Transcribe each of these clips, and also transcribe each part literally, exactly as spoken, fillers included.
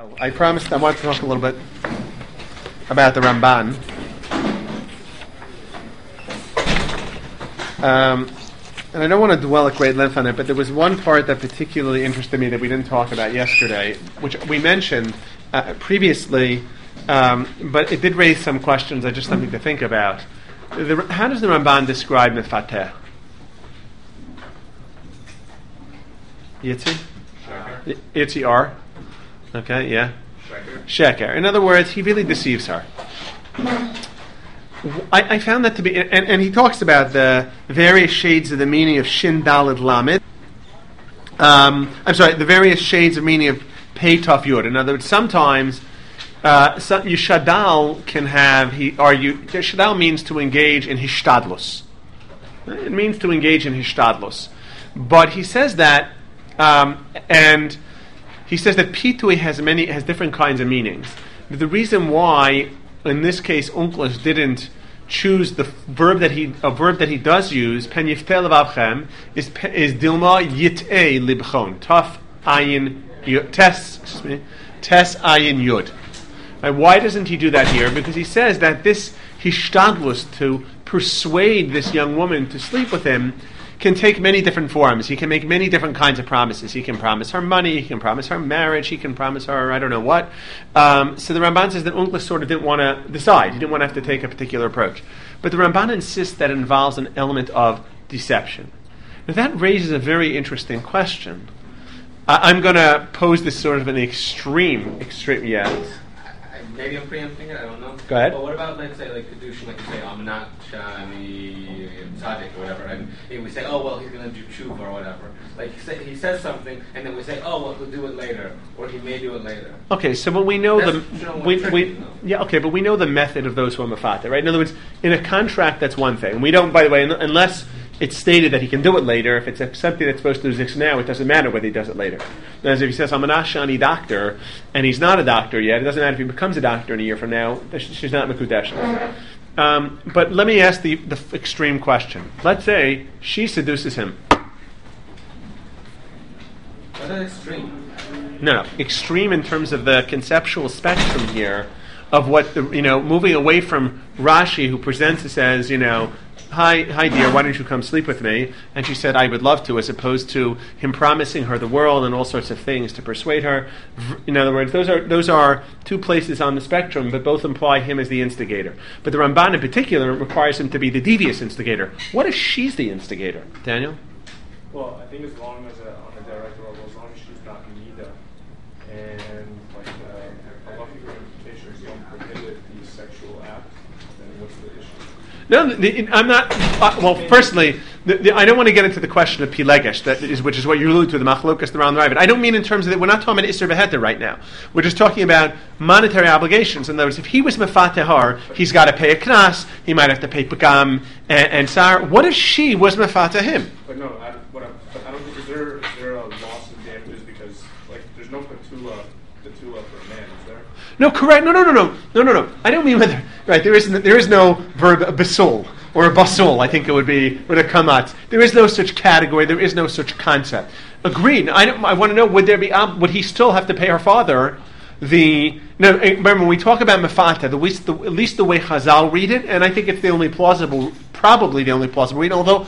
I promised I wanted to talk a little bit about the Ramban. Um, and I don't want to dwell at great length on it, but there was one part that particularly interested me that we didn't talk about yesterday, which we mentioned uh, previously, um, but it did raise some questions. I just something to think about. The, how does the Ramban describe Mefateh? Yitzi? Yitzi R? Okay, yeah. Sheker. Sheker. In other words, he really deceives her. I, I found that to be, and, and he talks about the various shades of the meaning of Shin Daled Lamed. Um, I'm sorry, the various shades of meaning of Pei Taf Yud. In other words, sometimes uh, some, Yishadal can have, he argue, Yishadal means to engage in Hishtadlus. It means to engage in Hishtadlus. But he says that, um, and he says that Pitui has many, has different kinds of meanings. But the reason why in this case, Onkelos didn't choose the verb that he a verb that he does use. Pen yiftel levavchem is is dilma yit'e libchon taf ayin tes excuse me tes ayin yud. And why doesn't he do that here? Because he says that this hishtadlus to persuade this young woman to sleep with him can take many different forms. He can make many different kinds of promises. He can promise her money, he can promise her marriage, he can promise her I don't know what. Um, so the Ramban says that Onkelos sort of didn't want to decide. He didn't want to have to take a particular approach. But the Ramban insists that it involves an element of deception. Now that raises a very interesting question. I- I'm going to pose this sort of an extreme, extreme, yes. Maybe I'm preempting it, I don't know. Go ahead. But what about, let's say, like Kedushin, like you say, I'm not Shani Tzaddik or whatever, and we say, oh, well, he's going to do tshuva or whatever. Like, he, say, he says something, and then we say, oh, well, he'll do it later, or he may do it later. Okay, so when we know That's the... We, we, yeah, okay, but we know the method of those who are mafata, right? In other words, in a contract, that's one thing. We don't, by the way, unless it's stated that he can do it later. If it's something that's supposed to exist now, it doesn't matter whether he does it later. As if he says, I'm an Ashani doctor, and he's not a doctor yet, it doesn't matter if he becomes a doctor in a year from now, she's not Mekudesh. Um, but let me ask the, the f- extreme question. Let's say she seduces him. What is extreme? No, no, extreme in terms of the conceptual spectrum here of what, the, you know, moving away from Rashi, who presents this as, you know, Hi, hi, dear, why don't you come sleep with me? And she said, I would love to, as opposed to him promising her the world and all sorts of things to persuade her. In other words, those are those are two places on the spectrum, but both imply him as the instigator. But the Ramban in particular requires him to be the devious instigator. What if she's the instigator? Daniel? Well, I think as long as uh, on a direct level, as long as she's not Nida, and like uh, halachic interpretations don't prohibit the sexual act, then what's the issue? No, the, I'm not. Uh, well, firstly, the, the, I don't want to get into the question of pilegesh, that is, which is what you allude to, the machlokas, the round rabbit. I don't mean in terms of that. We're not talking about iser v'heter right now. We're just talking about monetary obligations. In other words, if he was mefateh, he's got to pay a knas. He might have to pay pagam and, and sar. What if she was mefateh him? But no, I, what I'm, but I don't think is there is there a loss of damages because like there's no patula patula for a man, is there? No, correct. No, no, no, no, no, no, no. I don't mean whether. Right, there is there is no verb basul or a basul. I think it would be would have come out. There is no such category. There is no such concept. Agreed. I don't, I want to know, would there be? Would he still have to pay her father the? No. Remember, when we talk about mafata, the, the, at least the way Chazal read it, and I think it's the only plausible, probably the only plausible read. Although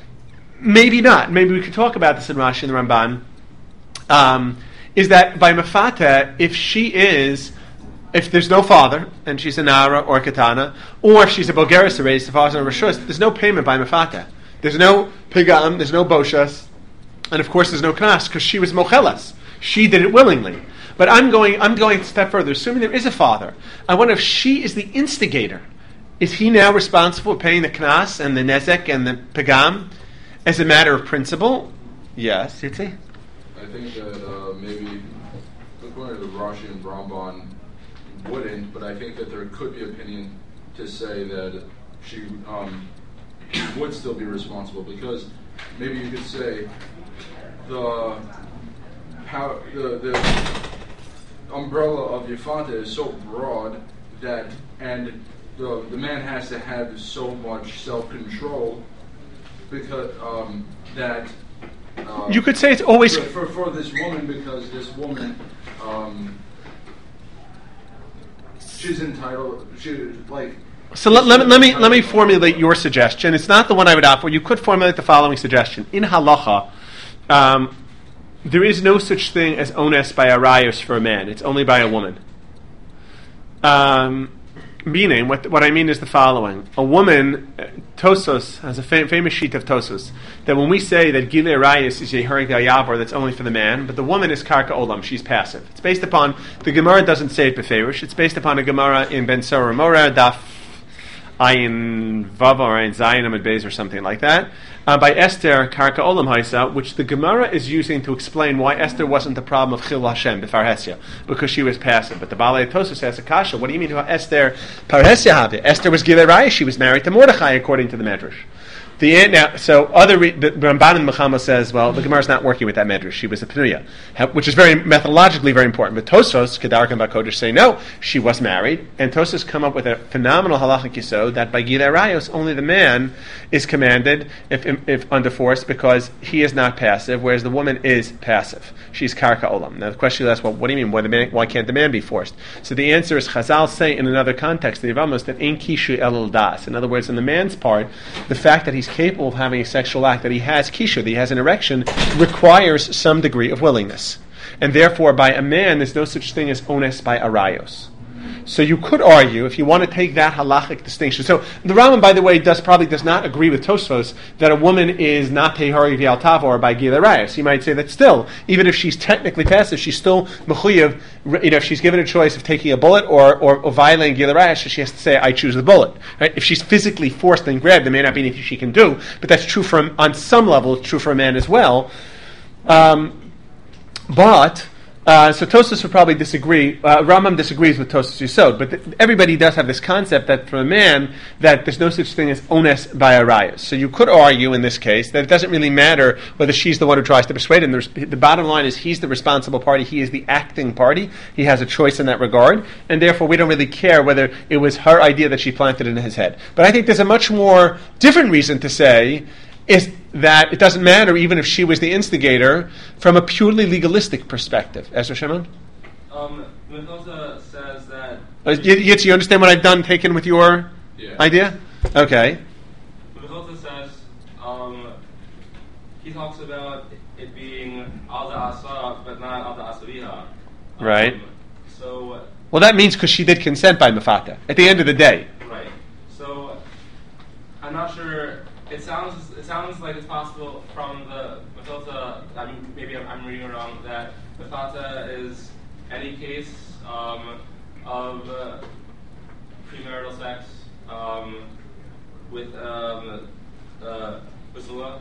maybe not. Maybe we could talk about this in Rashi and the Ramban. Um, is that by mafata, if she is. If there's no father, and she's a Nara or a Katana, or if she's a Bogeris raised, the father's a Rishus, there's no payment by Mefata. There's no Pigam, there's no Boshas, and of course there's no Knas, because she was Mochelas. She did it willingly. But I'm going I'm going a step further. Assuming there is a father, I wonder if she is the instigator. Is he now responsible for paying the Knas and the Nezek and the Pigam as a matter of principle? Yes, Yitzi? I think that uh, maybe, according to Rashi and Ramban, wouldn't, but I think that there could be opinion to say that she um, would still be responsible, because maybe you could say the power, the, the umbrella of Yafanta is so broad that, and the the man has to have so much self-control because um, that uh, you could say it's always for, for for this woman, because this woman. Um, she's entitled. She like. So let, let, me, let me let me formulate your suggestion. It's not the one I would offer. You could formulate the following suggestion. In halacha, um, there is no such thing as ones by arayos for a man. It's only by a woman. Um, meaning, what what I mean is the following. A woman, uh, Tosos, has a fam- famous sheet of Tosos, that when we say that Gilei Arayos is Yeharig Yavar, that's only for the man, but the woman is Karka Olam, she's passive. It's based upon, the Gemara doesn't say it beferish, it's based upon a Gemara in Ben Sora Mora, Daf Ayin Vav or Ayin Zayin Amid Beis or something like that, uh, by Esther Karka Olam Haisa, which the Gemara is using to explain why Esther wasn't the problem of Chil Hashem B'far Hesya, because she was passive. But the Balei Tosos says, Akasha, what do you mean to Esther Par Hesya Have? Esther was Gilei Arayos, she was married to Mordechai according to the Medrash. The now, so other re, the Ramban in Mechama says, well, the Gemara is not working with that medrash. She was a Penuya, which is very methodologically very important. But Tosos, Kedark and Bakodesh say no, she was married, and Tosos come up with a phenomenal halachic yisod that by Gilei Arayos only the man is commanded if, if under force because he is not passive, whereas the woman is passive. She's karka olam. Now the question is, well, what do you mean? Why, the man, why can't the man be forced? So the answer is Chazal say in another context, the Yevamos, that ein kishu elul das. In other words, in the man's part, the fact that he's capable of having a sexual act, that he has kishu, that he has an erection, requires some degree of willingness. And therefore, by a man, there's no such thing as ones by arayos. So you could argue, if you want to take that halachic distinction. So the Rambam, by the way, does probably does not agree with Tosfos that a woman is not tehari v'al tavor by Gilei Arayos. He might say that still, even if she's technically passive, she's still mechuyev. You know, if she's given a choice of taking a bullet or or, or violating Gilei Arayos, she has to say, "I choose the bullet." Right? If she's physically forced and grabbed, there may not be anything she can do, but that's true for on some level. It's true for a man as well. Um, but. Uh, so Tosfos would probably disagree. Uh, Rambam disagrees with Tosfos Yisod, but th- everybody does have this concept that for a man that there's no such thing as ones by arayos. So you could argue in this case that it doesn't really matter whether she's the one who tries to persuade him. The, the bottom line is he's the responsible party. He is the acting party. He has a choice in that regard, and therefore we don't really care whether it was her idea that she planted in his head. But I think there's a much more different reason to say is that it doesn't matter even if she was the instigator from a purely legalistic perspective. Ezra Shimon? Um, Mechilta says that... Uh, Yitz, you understand what I've done taken with your yeah. idea? Okay. Mechilta says, um, he talks about it being al asa, but not al asaviha. Um, right. So... Well, that means because she did consent by Mefata, at the end of the day. Right. So, I'm not sure... It sounds it sounds like it's possible from the Mechilta, I mean, maybe I'm, I'm reading it wrong, that Mefata is any case um, of uh, premarital sex um, with um, uh, Basula.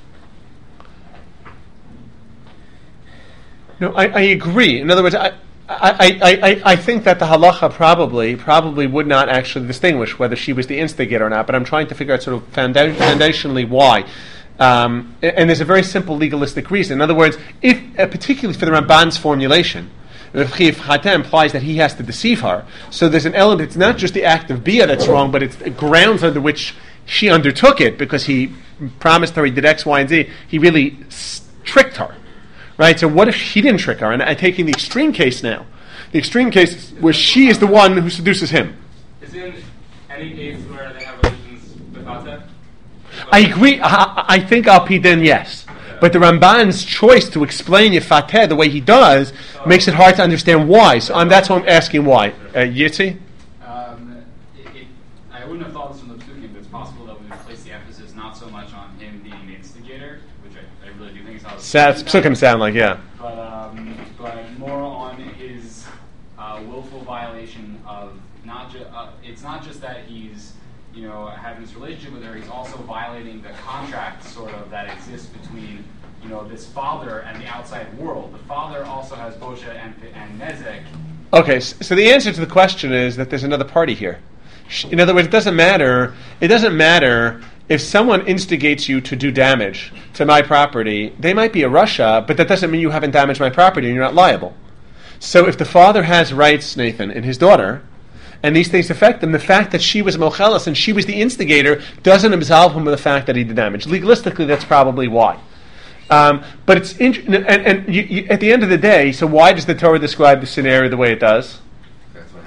No, I, I agree. In other words, I, I, I, I, I think that the halacha probably probably would not actually distinguish whether she was the instigator or not, but I'm trying to figure out sort of founda- foundationally why. Um, and, and there's a very simple legalistic reason. In other words, if uh, particularly for the Ramban's formulation, if Chiv Chata implies that he has to deceive her, so there's an element, it's not just the act of Bia that's wrong, but it's the grounds under which she undertook it, because he promised her he did X, Y, and Z. He really s- tricked her. Right, so what if he didn't trick her? And I'm taking the extreme case now. The extreme case where she is the one who seduces him. Is in any case where they have religions Mefata? I agree. I, I think Al Pi Din, yes. But the Ramban's choice to explain Yefateh the way he does makes it hard to understand why. So um, that's why I'm asking why. Uh, Yitzi? Um, it, it, I wouldn't have thought this from the beginning, but it's possible that we would place the emphasis not so much on him being the instigator, which I, I really do think is how That's took him sound like, yeah. But, um, but more on his uh, willful violation of not just, uh, it's not just that he's, you know, having this relationship with her, he's also violating the contract sort of that exists between, you know, this father and the outside world. The father also has Bosha and, and Nezek. Okay, so the answer to the question is that there's another party here. In other words, it doesn't matter, it doesn't matter if someone instigates you to do damage to my property. They might be a Russia, but that doesn't mean you haven't damaged my property and you're not liable. So if the father has rights, Nathan, in his daughter, and these things affect them, the fact that she was mochelas and she was the instigator doesn't absolve him of the fact that he did damage. Legalistically, that's probably why. Um, but it's int- and, and you, you, at the end of the day, so why does the Torah describe the scenario the way it does? That's what happened more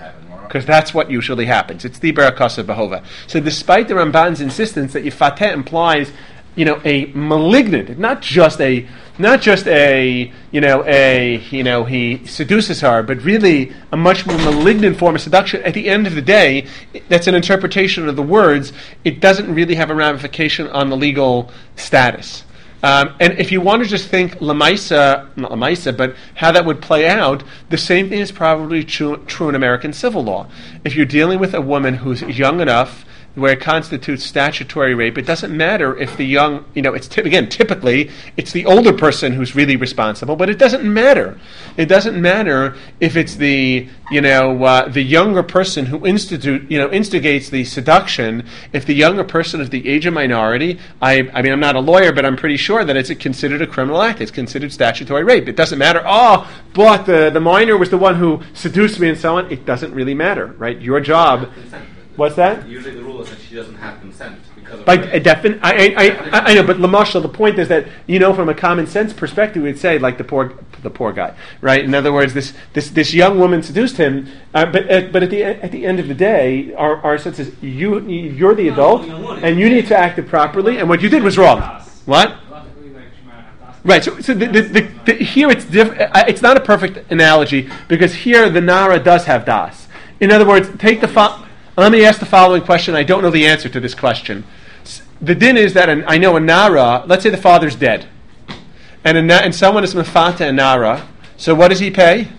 because that's what usually happens. It's the Barakasa Behova. So despite the Ramban's insistence that Yifateh implies, you know, a malignant, not just a, not just a, you know, a, you know, he seduces her, but really a much more malignant form of seduction. At the end of the day, that's an interpretation of the words. It doesn't really have a ramification on the legal status. Um, and if you want to just think Lamaisa, not Lamaisa, but how that would play out, the same thing is probably true, true in American civil law. If you're dealing with a woman who's young enough where it constitutes statutory rape, it doesn't matter if the young, you know, it's t- again, typically, it's the older person who's really responsible, but it doesn't matter. It doesn't matter if it's the, you know, uh, the younger person who institute, you know, instigates the seduction. If the younger person is the age of minority, I, I mean, I'm not a lawyer, but I'm pretty sure that it's considered a criminal act. It's considered statutory rape. It doesn't matter, oh, but the, the minor was the one who seduced me and so on. It doesn't really matter, right? Your job... What's that? Usually the rule is that she doesn't have consent because of By a defin- I, I, I, I know, but Lamashal, the point is that, you know, from a common sense perspective, we'd say, like the poor the poor guy, right? In other words, this this, this young woman seduced him, uh, but at, but at the at the end of the day, our, our sense is you you're the adult, and you need to act it properly, and what you did was wrong. What? Right. So, so the, the, the, the, here it's diff- it's not a perfect analogy because here the Nara does have das. In other words, take the fo- let me ask the following question. I don't know the answer to this question. The din is that an, I know a Nara, let's say the father's dead, and a, and someone is mafata a Nara, so what does he pay?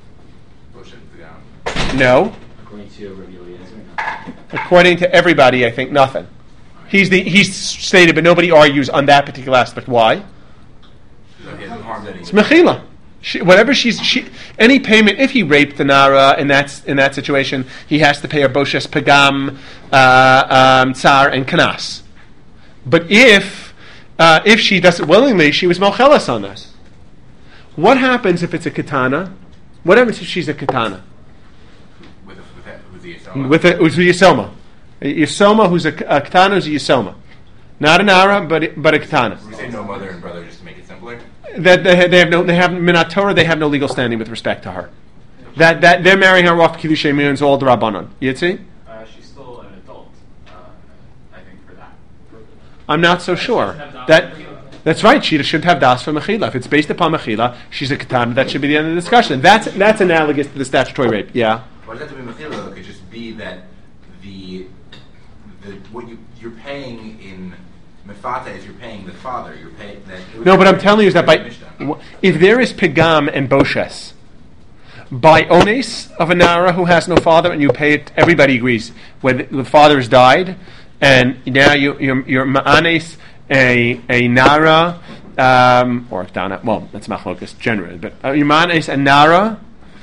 No. According to Rabbi Eliezer, According to everybody, I think nothing. He's the he's stated, but nobody argues on that particular aspect. Why? It's mechila. She, whatever she's, she, any payment, if he raped the Nara in that in that situation, he has to pay her boshes, pagam, uh, um, tsar, and kanas. But if uh, if she does it willingly, she was mochelas on us. What happens if it's a katana? What happens if she's a katana? With a, with a, who's the Yisoma? With a who's a yisoma, a yisoma who's a, a katana who's a yisoma, not a Nara, but but a katana. We say no mother and brother just to make it simpler. That they, they have no, they have minat Torah. They have no legal standing with respect to her. That that they're marrying her off kiddush means all the rabbanon. You see? Uh, she's still an adult, uh, I think, for that. I'm not so sure. That that's right. She should have das for mechila. If it's based upon mechila, she's a katana. That should be the end of the discussion. That's that's analogous to the statutory rape. Yeah. Why does that have to be mechila? It could just be that the the what you you're paying in. Mefata is you're paying the father. You're paying that. No, but I'm telling you is that by if there is pigam and boshes by ones of a Nara who has no father and you pay it, everybody agrees when the father has died, and now you you're, you're ma'anes a a Nara um, or Dana. Well, that's machlokas generally, but uh, you're ma'anes a Nara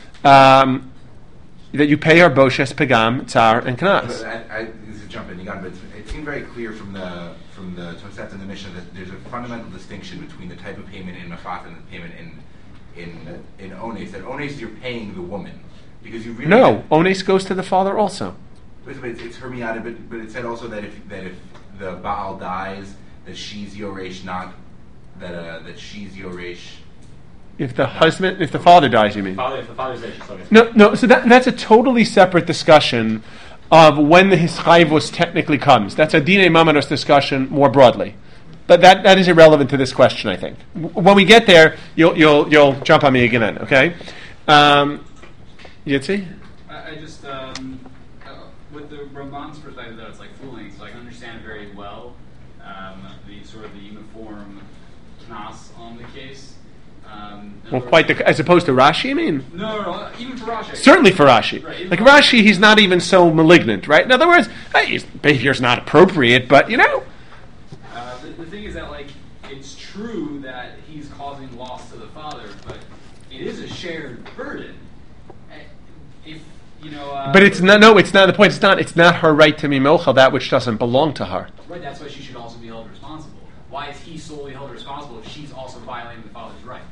um, that you pay her boshes, pigam, tsar, and kanas. I, I, this is a jump in, you got it, but it seemed very clear from the. From the Tosefta and the Mishnah that there's a fundamental distinction between the type of payment in Mafat and the payment in in in Ones. That Ones you're paying the woman because you really no Ones goes to the father also. But it's, it's Hermiata, but but it said also that if that if the Baal dies, that she's Yoresh, not that uh, that she's Yoresh. If the husband, if the father dies, you mean? Father, if the father's dead, she still gets No, no. So that that's a totally separate discussion of when the hischayvus technically comes. That's a dinei mamanos discussion more broadly, but that, that is irrelevant to this question. I think when we get there, you'll you'll you'll jump on me again. Then, okay? Um, Yitzi? I, I just um, uh, with the Ramban's perspective, though, it's like fooling. So I can understand very well um, the sort of the uniform knas on the case. Um, Well, quite the, as opposed to Rashi, you mean? No, no, no, even for Rashi. Certainly for Rashi. Right, like Rashi, he's not even so malignant, right? In other words, hey, his behavior's not appropriate, but, you know. Uh, the, the thing is that, like, it's true that he's causing loss to the father, but it is a shared burden. If, you know... Uh, but it's not, no, it's not, the point, it's not, it's not her right to be mochel, that which doesn't belong to her. Right, that's why she should also be held responsible. Why is he solely held responsible if she's also violating the father's rights?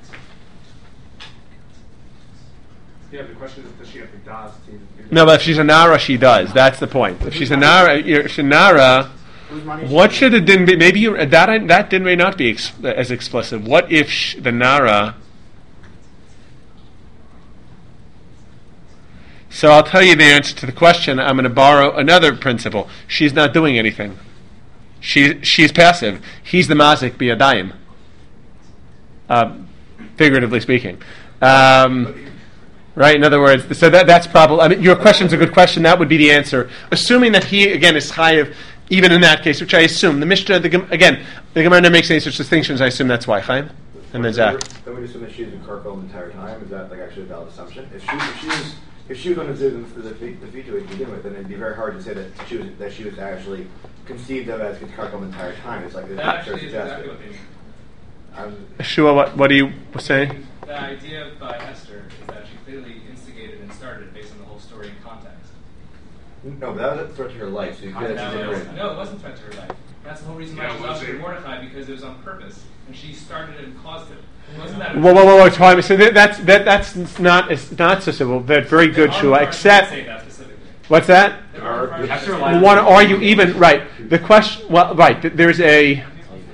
Yeah, the question is, does she have the das to... No, but if she's a Nara, she does. That's the point. If she's a Nara, you're, she's a Nara, what should it then be? Maybe you, that that din may not be ex, as explicit. What if sh, the Nara... So I'll tell you the answer to the question. I'm going to borrow another principle. She's not doing anything. She she's passive. He's the mazik biyadayim. Uh, figuratively speaking. Um, right? In other words, so that that's probably. I mean, your question's a good question. That would be the answer, assuming that he again is chayiv, even in that case, which I assume the Mishnah. The, again, the Gemara never makes any such distinctions. I assume that's why Chaim. And then Zach. Then we assume that she was in Karkol the entire time. Is that like actually a valid assumption? If she if she was if she was understood the the feet the feet to begin with, then it'd be very hard to say that she was that she was actually conceived of as Karkol the entire time. It's like that actually is exactly what they mean. Shua, what what do you say? The idea by Esther is that she clearly instigated and started based on the whole story and context. No, but that was a threat to her life. So you feel that she's no, ignorant. no, it wasn't a threat to her life. That's the whole reason why Yeah, she was lost it? her Mordecai, because it was on purpose, and she started it and caused it. It wasn't that. Whoa, whoa, whoa, whoa, Chaim. So that, that's that that's not it's not so simple. That's very good, Shua. Except say that specifically. what's that? There are parts Esther that- lied. You want to argue even right? The question. Well, right. th- There's a. Okay,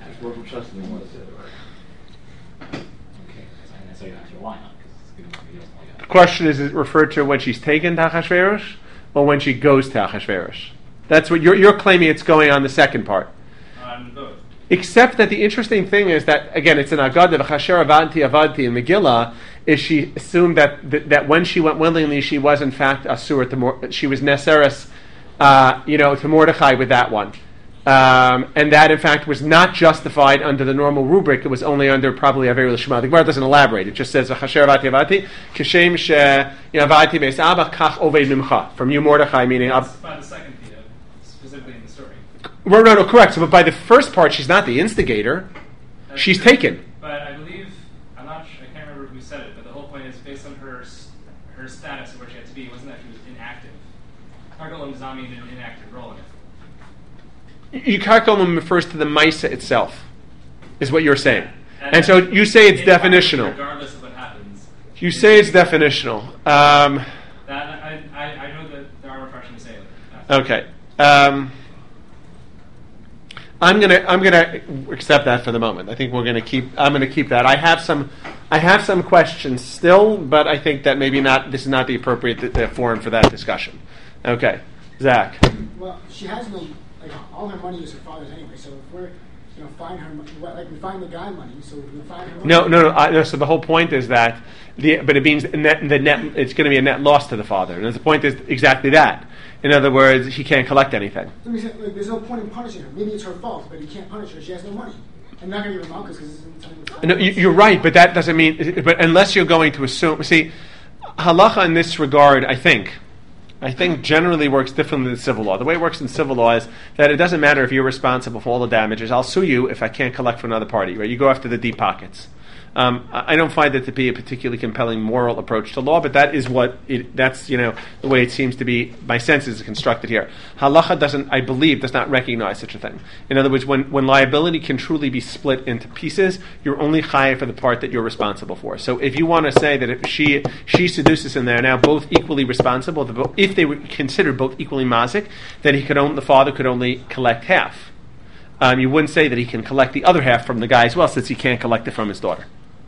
so you have to rely on because it's going to The question is: is it referred to when she's taken to Achashverosh or when she goes to Achashverosh? That's what you're you're claiming. It's going on the second part. on both. Except that the interesting thing is that, again, it's an Agada, V'chasher avanti avanti in Megillah, is she assumed that, that that when she went willingly, she was in fact Asur, to Mor- she was Neseres, uh, you know, to Mordechai with that one. Um, and that, in fact, was not justified under the normal rubric. It was only under probably Aver L'Shema. The Gemara doesn't elaborate. It just says, V'chasher avanti avanti, Kishem she avanti beis Abba kach oved mimcha. From you, Mordechai, meaning... Ab- That's by the second Pia, specifically in the story. no, no, no, correct. So, but by the first part, she's not the instigator. That's She's true. taken. But I believe, I'm not sure, I can't remember who said it, but the whole point is based on her s- her status of where she had to be, wasn't that she was inactive. Kargol and Zami did an inactive role in it. Yikarkolum refers to the Maisa itself, is what you're saying. And, And so you say it's in part, definitional. Regardless of what happens. You say it's definitional. Um, That, I, I, I know that there are refreshing to say it. okay. Um, I'm gonna I'm gonna accept that for the moment. I think we're gonna keep. I'm gonna keep that. I have some I have some questions still, but I think that maybe not. This is not the appropriate th- the forum for that discussion. Okay, Zach. Well, she has no, like, all her money is her father's anyway, so if we're, you know, find her, mo- what, like, we find the guy money, so we find her money. No, no, no. I, no so the whole point is that the but it means net, the net. It's going to be a net loss to the father, and the point is exactly that. In other words, he can't collect anything. Let me say, like, there's no point in punishing her. Maybe it's her fault, but you can't punish her. She has no money. I'm not going to give her malchus because it's something that's No, you, you're right, but that doesn't mean. But unless you're going to assume, see, halacha in this regard, I think, I think generally works differently than civil law. The way it works in civil law is that it doesn't matter if you're responsible for all the damages. I'll sue you if I can't collect from another party. Right? You go after the deep pockets. Um, I I don't find that to be a particularly compelling moral approach to law, but that is what it, that's you know the way it seems to be. My sense is constructed here. Halacha doesn't, I believe, does not recognize such a thing. In other words, when, when liability can truly be split into pieces, you're only chayav for the part that you're responsible for. So if you want to say that if she she seduces and they're now both equally responsible, if they were considered both equally mazik, then he could own the father could only collect half. Um, you wouldn't say that he can collect the other half from the guy as well, since he can't collect it from his daughter.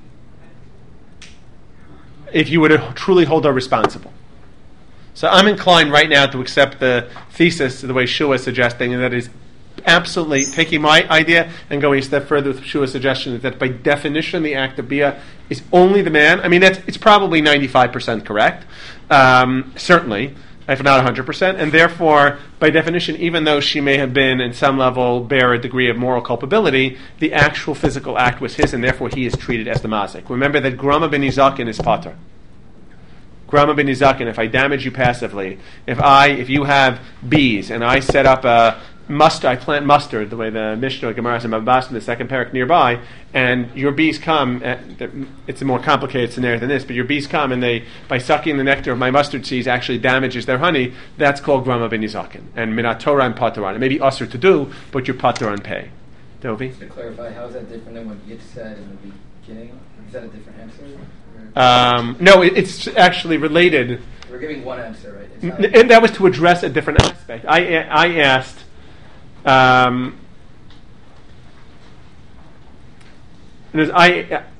If you were to truly hold her responsible. So I'm inclined right now to accept the thesis the way Shua is suggesting, and that is absolutely taking my idea and going a step further with Shua's suggestion, is that by definition the act of Bia is only the man. I mean, that's, it's probably ninety-five percent correct, um, certainly, if not one hundred percent, and therefore, by definition, even though she may have been, in some level, bear a degree of moral culpability, the actual physical act was his, and therefore he is treated as the mazik. Remember that Grama ben Izakin is pater. Grama ben Izakin, if I damage you passively, if I, if you have bees, and I set up a mustard, I plant mustard, the way the Mishnah Gemara in Babas in the second parak nearby, and your bees come, it's a more complicated scenario than this, but your bees come and they, by sucking the nectar of my mustard seeds, actually damages their honey. That's called Grama ben Izakin. And Minat Torah and Pataran. It may be usher to do, but you're Pataran pay. Dovi? Just to clarify, how is that different than what Yitz said in the beginning? Is that a different answer? Um, no, it, it's actually related. We're giving one answer, right? It's not N- and that was to address a different aspect. I, I asked, um, I,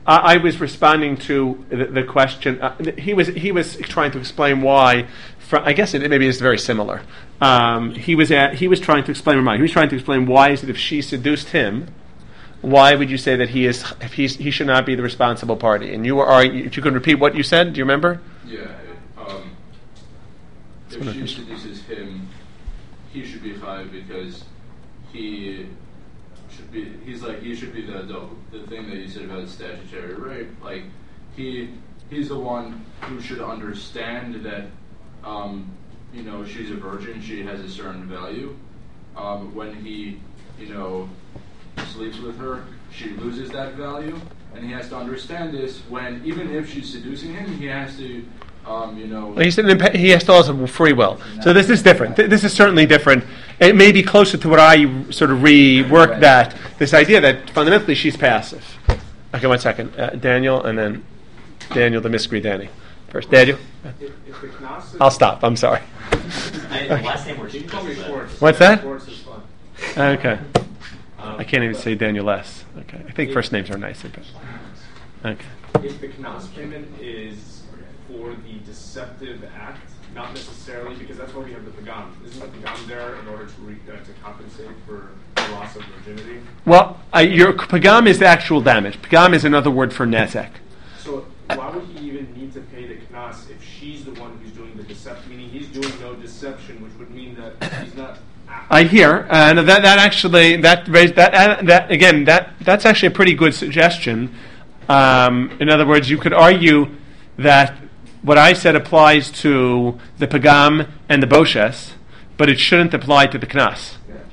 I, I was responding to the, the question. Uh, he was he was trying to explain why. From, I guess it maybe is very similar. Um, he was at, he was trying to explain He was trying to explain why is it if she seduced him, why would you say that he is if he's, he should not be the responsible party? And you were arguing. If you could repeat what you said, do you remember? Yeah. Um, if she seduces him, he should be chayav because he should be. He's like he should be the the, the thing that you said about statutory rape. Like he he's the one who should understand that. Um, you know, she's a virgin. She has a certain value. Um, when he, you know, sleeps with her, she loses that value, and he has to understand this. When even if she's seducing him, he has to, um, you know. Well, he said he has to also have free will. So this is different. This is certainly different. It may be closer to what I sort of reworked that this idea that fundamentally she's passive. Okay, one second, uh, Daniel, and then Daniel, the mystery Danny. First, Daniel. If, if the Knesset, I'll stop. I'm sorry. I, the last name works. You can call me Schwartz. What's that? Schwartz is fine. Okay. Um, I can't even say Daniel less. Okay. I think first names are nicer, but okay. If the Knas payment is for the deceptive act, not necessarily because that's why we have the pagam. Isn't the pagam there in order to re, uh, to compensate for the loss of virginity? Well, uh, your pagam is the actual damage. Pagam is another word for nezek. So why would he even need to pay the knas if she's the one who's doing the deception? Meaning he's doing no deception, which would mean that he's not. I hear, and uh, that that actually that raised that uh, that again that that's actually a pretty good suggestion. Um, in other words, you could argue that what I said applies to the pagam and the boshes, but it shouldn't apply to the knas,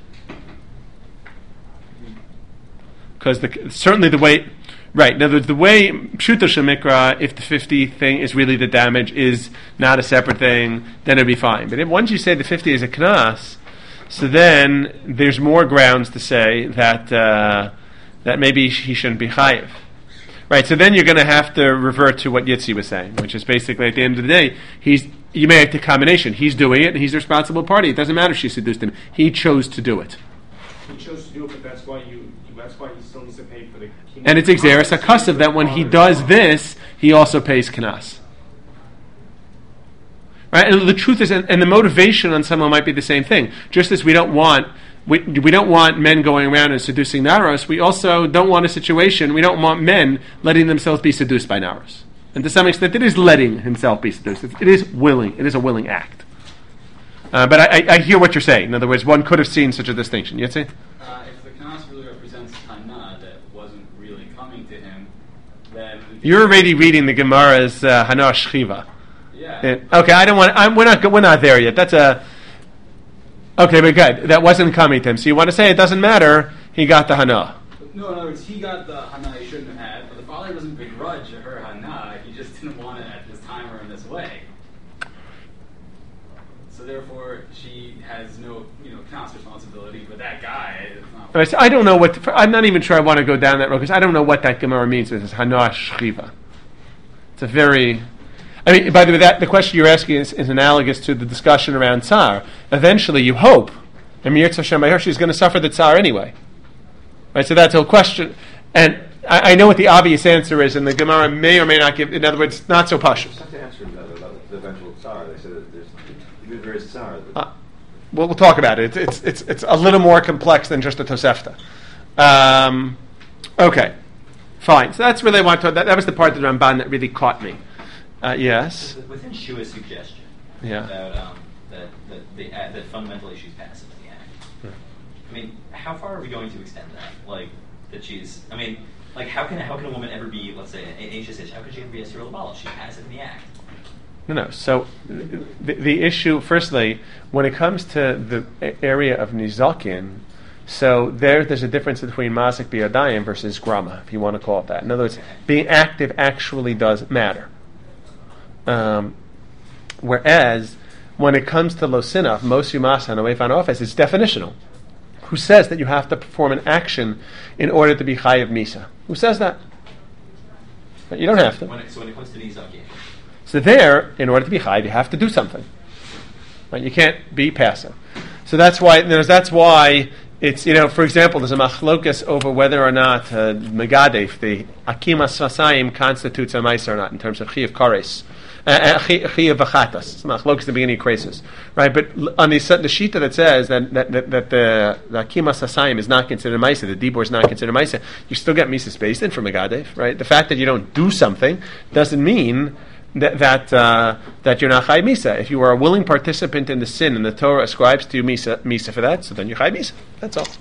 because the, certainly the way. Right. In other words, the way Pshuto Shemikra, if the fifty thing is really the damage, is not a separate thing, then it'd be fine. But if, once you say the fifty is a knas, so then there's more grounds to say that uh, that maybe he shouldn't be chayiv. Right. So then you're going to have to revert to what Yitzi was saying, which is basically at the end of the day, he's you may have the combination. He's doing it, and he's the responsible party. It doesn't matter if she seduced him. He chose to do it. He chose to do it, but that's why you. That's why he still needs to pay for the. And it's Exeris HaKasav that when he does this, he also pays Knas. Right? And the truth is, and, and the motivation on someone might be the same thing. Just as we don't want we, we don't want men going around and seducing Naros, we also don't want a situation, we don't want men letting themselves be seduced by Naros. And to some extent, it is letting himself be seduced. It, it is willing. It is a willing act. Uh, but I, I, I hear what you're saying. In other words, one could have seen such a distinction. You see? Uh, if the Knas really represents Hana that wasn't really coming to him, then you're already reading the Gemara's uh, Hana Shchiva. Yeah. And, okay, I don't want. I'm, we're not. We're not there yet. That's a. Okay, but good. That wasn't coming to him. So you want to say it doesn't matter. He got the Hana. No, in other words, he got the Hana he shouldn't have had, but the father doesn't begrudge her Hana. He just didn't want it at this time or in this way. So therefore, she has no, you know, Knas responsibility. But that guy is not. Right, so I don't know what. I'm not even sure I want to go down that road because I don't know what that Gemara means. It's Hana Shchiva. It's a very. I mean, by the way, that the question you're asking is, is analogous to the discussion around Tsar. Eventually, you hope, and Mir Tzashem Bayar, she's going to suffer the Tsar anyway. Right, so that's the whole question. And I, I know what the obvious answer is, and the Gemara may or may not give. In other words, not so pashut. It's not to answer about the eventual Tsar. They said that there's even there is Tsar. Uh, well, we'll talk about it. It's it's it's a little more complex than just a Tosefta. Um, okay, fine. So that's really what I want to. That, that was the part of the Ramban that really caught me. Uh, yes. Within Shua's suggestion, yeah. that um, that that, the, uh, that fundamentally she's passive in the act. Yeah. I mean, how far are we going to extend that? Like that she's. I mean, like how can how can a woman ever be, let's say, an Ashes Ish? How can she ever be a Cyril Bala? She's passive in the act. No, no. So the, the issue, firstly, when it comes to the area of Nizakin, so there, there's a difference between Mazik Biyadayim versus Grama, if you want to call it that. In other words, being active actually does matter. Um, whereas, when it comes to Losinaf, Mosu Masan, away from office, it's definitional. Who says that you have to perform an action in order to be Chayiv Misa? Who says that? But you don't have to. When it, so when it comes to Nizakin. So there, in order to be Chayiv, you have to do something. Right? You can't be passive. So that's why. That's why it's, you know, for example, there's a machlokas over whether or not uh, megadef, the akimas sasayim, constitutes a ma'aser or not in terms of chiyav kares. Chiyav v'chatas. It's machlokas at the beginning of Kresis. Right? But on the, the shita that says that, that, that, that the, the akimas sasayim is not considered ma'aser, the dibur is not considered ma'aser, you still get mises based in for megadef, right? The fact that you don't do something doesn't mean that that, uh, that you're not chay misa. If you are a willing participant in the sin and the Torah ascribes to you misa, misa for that, so then you're chay misa. That's all.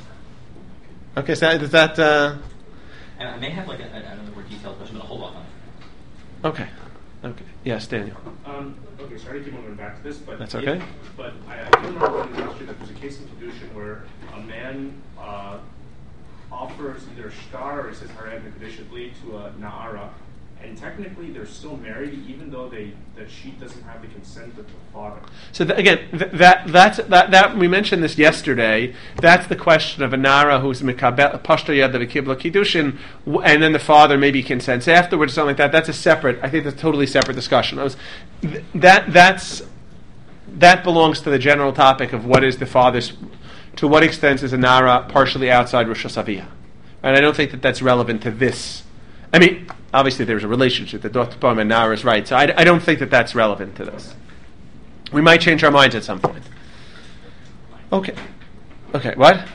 Okay, so does that... Uh, and I may have like a, another more detailed question, but I'll hold off on it. Okay. Okay. Yes, Daniel. Um, okay, sorry to keep on going back to this, but... That's okay. If, but I, I do remember in the history that there's a case in Kedushin where a man uh, offers either shtar or he says Harem Kedushin to a Na'ara, and technically they're still married, even though they that she doesn't have the consent of the father. So th- again, th- that that's that that we mentioned this yesterday. That's the question of a nara who's mikabel pashto yad v'kibla kiddushin, and then the father maybe consents afterwards, something like that. That's a separate. I think that's a totally separate discussion. I was, th- that that's that belongs to the general topic of what is the father's. To what extent is a nara partially outside Rosh Hashanah? And I don't think that that's relevant to this. I mean, obviously there's a relationship. The Dot Pom and Nara is right. So I, I don't think that that's relevant to this. We might change our minds at some point. Okay. Okay, what?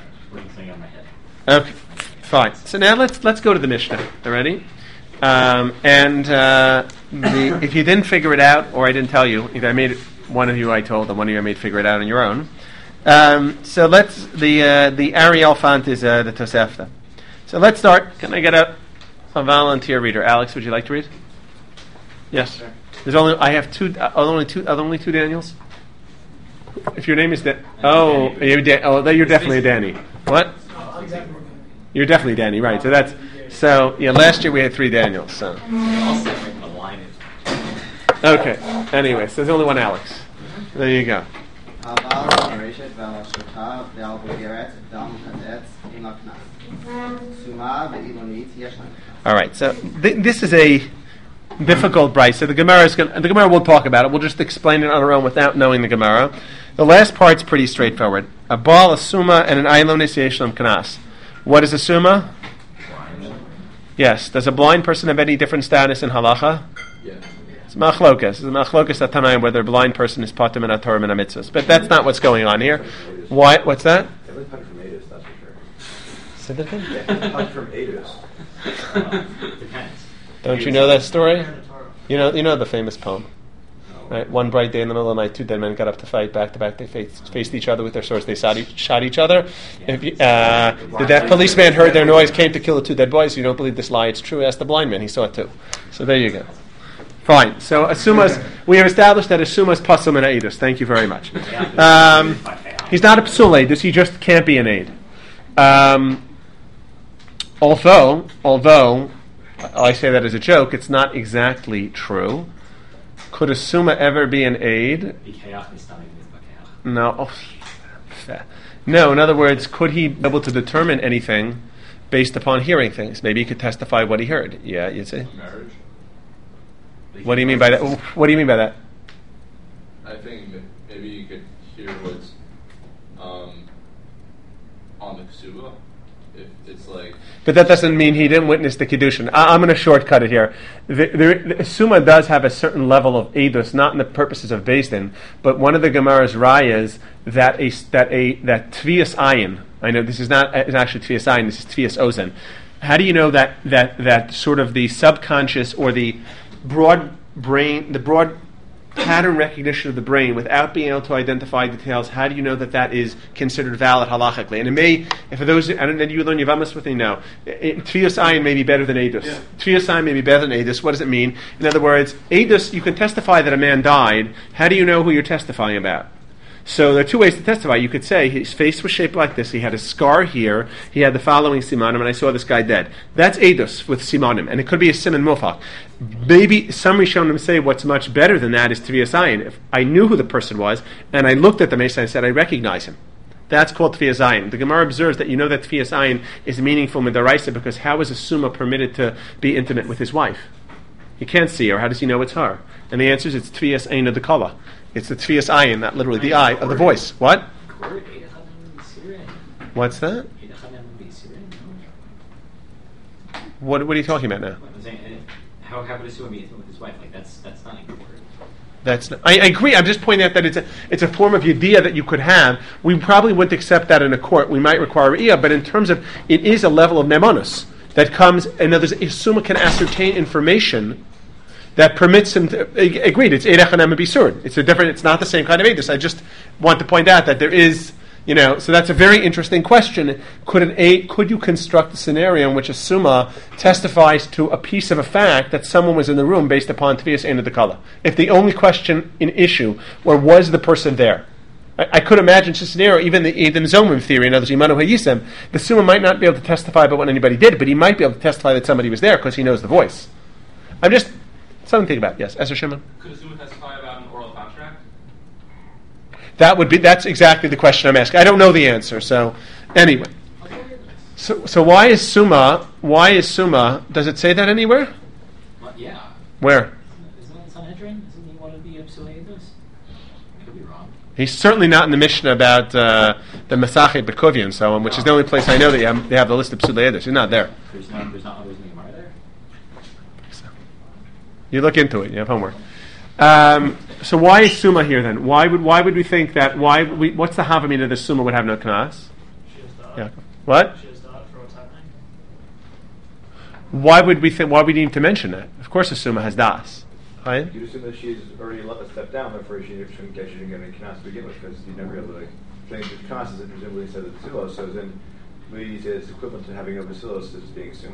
Okay, fine. So now let's let's go to the Mishnah. All ready? Um, and uh, the, if you didn't figure it out, or I didn't tell you, either I made it, one of you I told, and one of you I made figure it out on your own. Um, so let's, the uh, the Ariel font is uh, the Tosefta. So let's start. Can I get a... A volunteer reader, Alex. Would you like to read? Yes. Sure. There's only I have two. Uh, only two. Uh, only two Daniels. If your name is da- oh, you're da- oh, you're definitely a Danny. What? You're definitely Danny, right? So that's so. Yeah. Last year we had three Daniels. So. Okay. Anyway, so there's only one Alex. There you go. All right, so th- this is a difficult brayso. So the Gemara is going. The Gemara will talk about it. We'll just explain it on our own without knowing the Gemara. The last part's pretty straightforward. A bal, a suma, and an ailonis yeshlam kanas. What is a suma? Yes. Does a blind person have any different status in halacha? Yes. It's machlokas. It's machlokas at Tanaim whether a blind person is patur min haTorah min hamitzvos. But that's not what's going on here. Why? What's that? Say that again? Yeah, from Adus. Don't you know that story? You know, you know the famous poem, right? One bright day in the middle of the night, two dead men got up to fight back to back. They faced, faced each other with their swords. They shot each, shot each other. If you, uh, did that policeman heard their noise, came to kill the two dead boys? You don't believe this lie? It's true. Ask the blind man. He saw it too. So there you go. Fine. So Asumas, we have established that Asumas pasum and aidus. Thank you very much. Um, he's not a psul aidus. He just can't be an aid. Um, although, although I say that as a joke, it's not exactly true. Could a summa ever be an aid? No. Oh, no, in other words, could he be able to determine anything based upon hearing things? Maybe he could testify what he heard. Yeah, you'd say? Marriage. What do you mean by that? What do you mean by that? I think maybe you could hear what's um, on the ksuba. If it's like, but that doesn't mean he didn't witness the kiddushin. I, I'm going to shortcut it here. The, the, the Summa does have a certain level of edus, not in the purposes of Beis Din, but one of the Gemara's rayas that a that a that tvias ayin. I know this is not it's actually tvias ayin. This is tvias ozen. How do you know that that that sort of the subconscious or the broad brain, the broad pattern recognition of the brain without being able to identify details? How do you know that that is considered valid halachically? And it may, if for those, I don't know, you learn Yavamas with me now. Tvias ayin may be better than edus. Yeah. Tvias ayin may be better than edus. What does it mean? In other words, edus, you can testify that a man died. How do you know who you're testifying about? So there are two ways to testify. You could say his face was shaped like this. He had a scar here. He had the following simanim, and I saw this guy dead. That's edus with simanim, and it could be a siman mufak. Maybe some Rishonim say what's much better than that is tvias ayin. If I knew who the person was, and I looked at the Mesa and said, I recognize him. That's called tvias ayin. The Gemara observes that you know that tvias ayin is meaningful midaraisa because how is a summa permitted to be intimate with his wife? He can't see her. How does he know it's her? And the answer is it's tvias ayin of the kala. It's the tvias ayin, not literally the eye of the voice. What? What's that? What What are you talking about now? I'm saying, how how would a sumo be intimate with his wife? Like that's that's not important. That's not, I, I agree. I'm just pointing out that it's a it's a form of yediyah that you could have. We probably wouldn't accept that in a court. We might require iyah, but in terms of it is a level of nemanus that comes. In other words, a suma can ascertain information that permits him to. Agreed. It's eidach and bisur. It's a different. It's not the same kind of edus. I just want to point out that there is. You know, so that's a very interesting question. Could an a could you construct a scenario in which a summa testifies to a piece of a fact that someone was in the room based upon tvias ein dekala? If the only question in issue or was the person there, I, I could imagine such a scenario. Even the Edom Zomrim theory, in other words, Imanu Hayisem, the summa might not be able to testify about what anybody did, but he might be able to testify that somebody was there because he knows the voice. I'm just something to think about. Yes, Esther Shimon. Could a summa testify about an oral contract? That would be. That's exactly the question I'm asking. I don't know the answer. So, anyway, so so why is summa? Why is summa? Does it say that anywhere? Well, yeah. Where? Isn't that Sanhedrin? Isn't he one of the Psuleidos? I could be wrong. He's certainly not in the Mishnah about uh, the Masachet Bekovia and so on, which is the only place I know that you have, they have the list of Psuleidos. He's not there. There's not. There's not others in the Gemara there. So, you look into it. You have homework. Um, so why is summa here then? Why would why would we think that? Why would we, what's the havamina that the summa would have no knas? Yeah. What? Why would we think? Why would we need to mention that? Of course, a summa has das. Right? You assume that she's already let a step down, therefore she shouldn't get she didn't get any knas to begin with because you never able to change the knas as it presumably said the basilos. So then we say it's equivalent to having a basilos as being summa.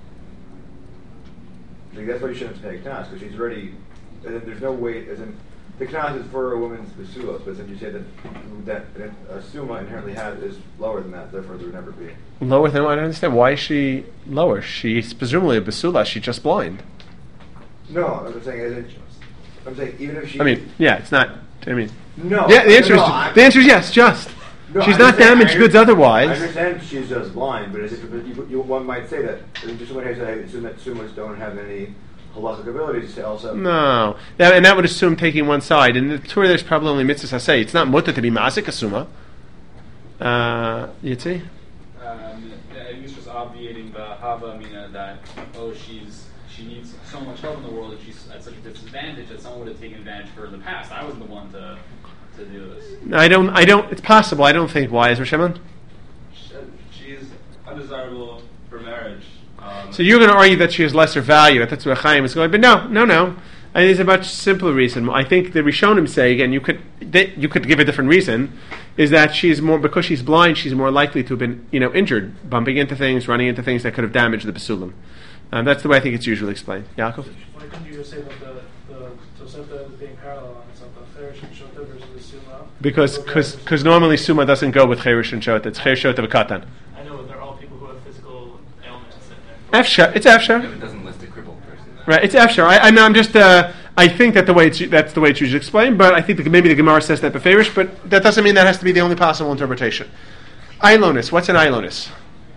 I think that's why you shouldn't pay knas because she's already. And then there's no way, as in, the knas is for a woman's basulos, but since you say that that, that a summa inherently has is lower than that, therefore there would never be. Lower than what? I don't understand. Why is she lower? She's presumably a basula. She's just blind. No, I'm saying, as in, I'm saying even if she. I mean, yeah, it's not. I mean, no. Yeah, the answer no, is no, the answer is yes, just. No, she's I not damaged goods otherwise. I understand she's just blind, but as if you, you, one might say that. Just someone who says, I assume that summas don't have any halachic abilities to also. No, that, and that would assume taking one side. And the Torah, there's probably only mitzvahs hasei. It's not mutter to be mazik asuma. Uh, Yitzi? Um, I think it's just obviating the hava mina that oh she's she needs so much help in the world that she's at such a disadvantage that someone would have taken advantage of her in the past. I was the one to to do this. I don't. I don't. It's possible. I don't think. Why is Shimon? She, she's undesirable for marriage. Um, So you're going to argue that she has lesser value. That's where Chaim is going. But no, no, no. I think there's a much simpler reason. I think the Rishonim say again. You could they, you could give a different reason. Is that she's more because she's blind? She's more likely to have been you know injured, bumping into things, running into things that could have damaged the basulim. Um, that's the way I think it's usually explained. Yaakov. Why couldn't you just say that the the Tosefta being parallel on Tosefta Cherish and Shota versus the Summa? Because cause, cause normally Summa doesn't go with Cherish and Shota. It's Cherish Shota v'Katan. I know, but they're all people who have physical ailments in there. Efshar. It's Efshar. It doesn't list a crippled person. Right. It's Efshar. I, I'm, I'm just. Uh, I think that the way it's, that's the way it's usually explained. But I think that maybe the Gemara says that beferish. But that doesn't mean that has to be the only possible interpretation. Ilonis. What's an Ilonis?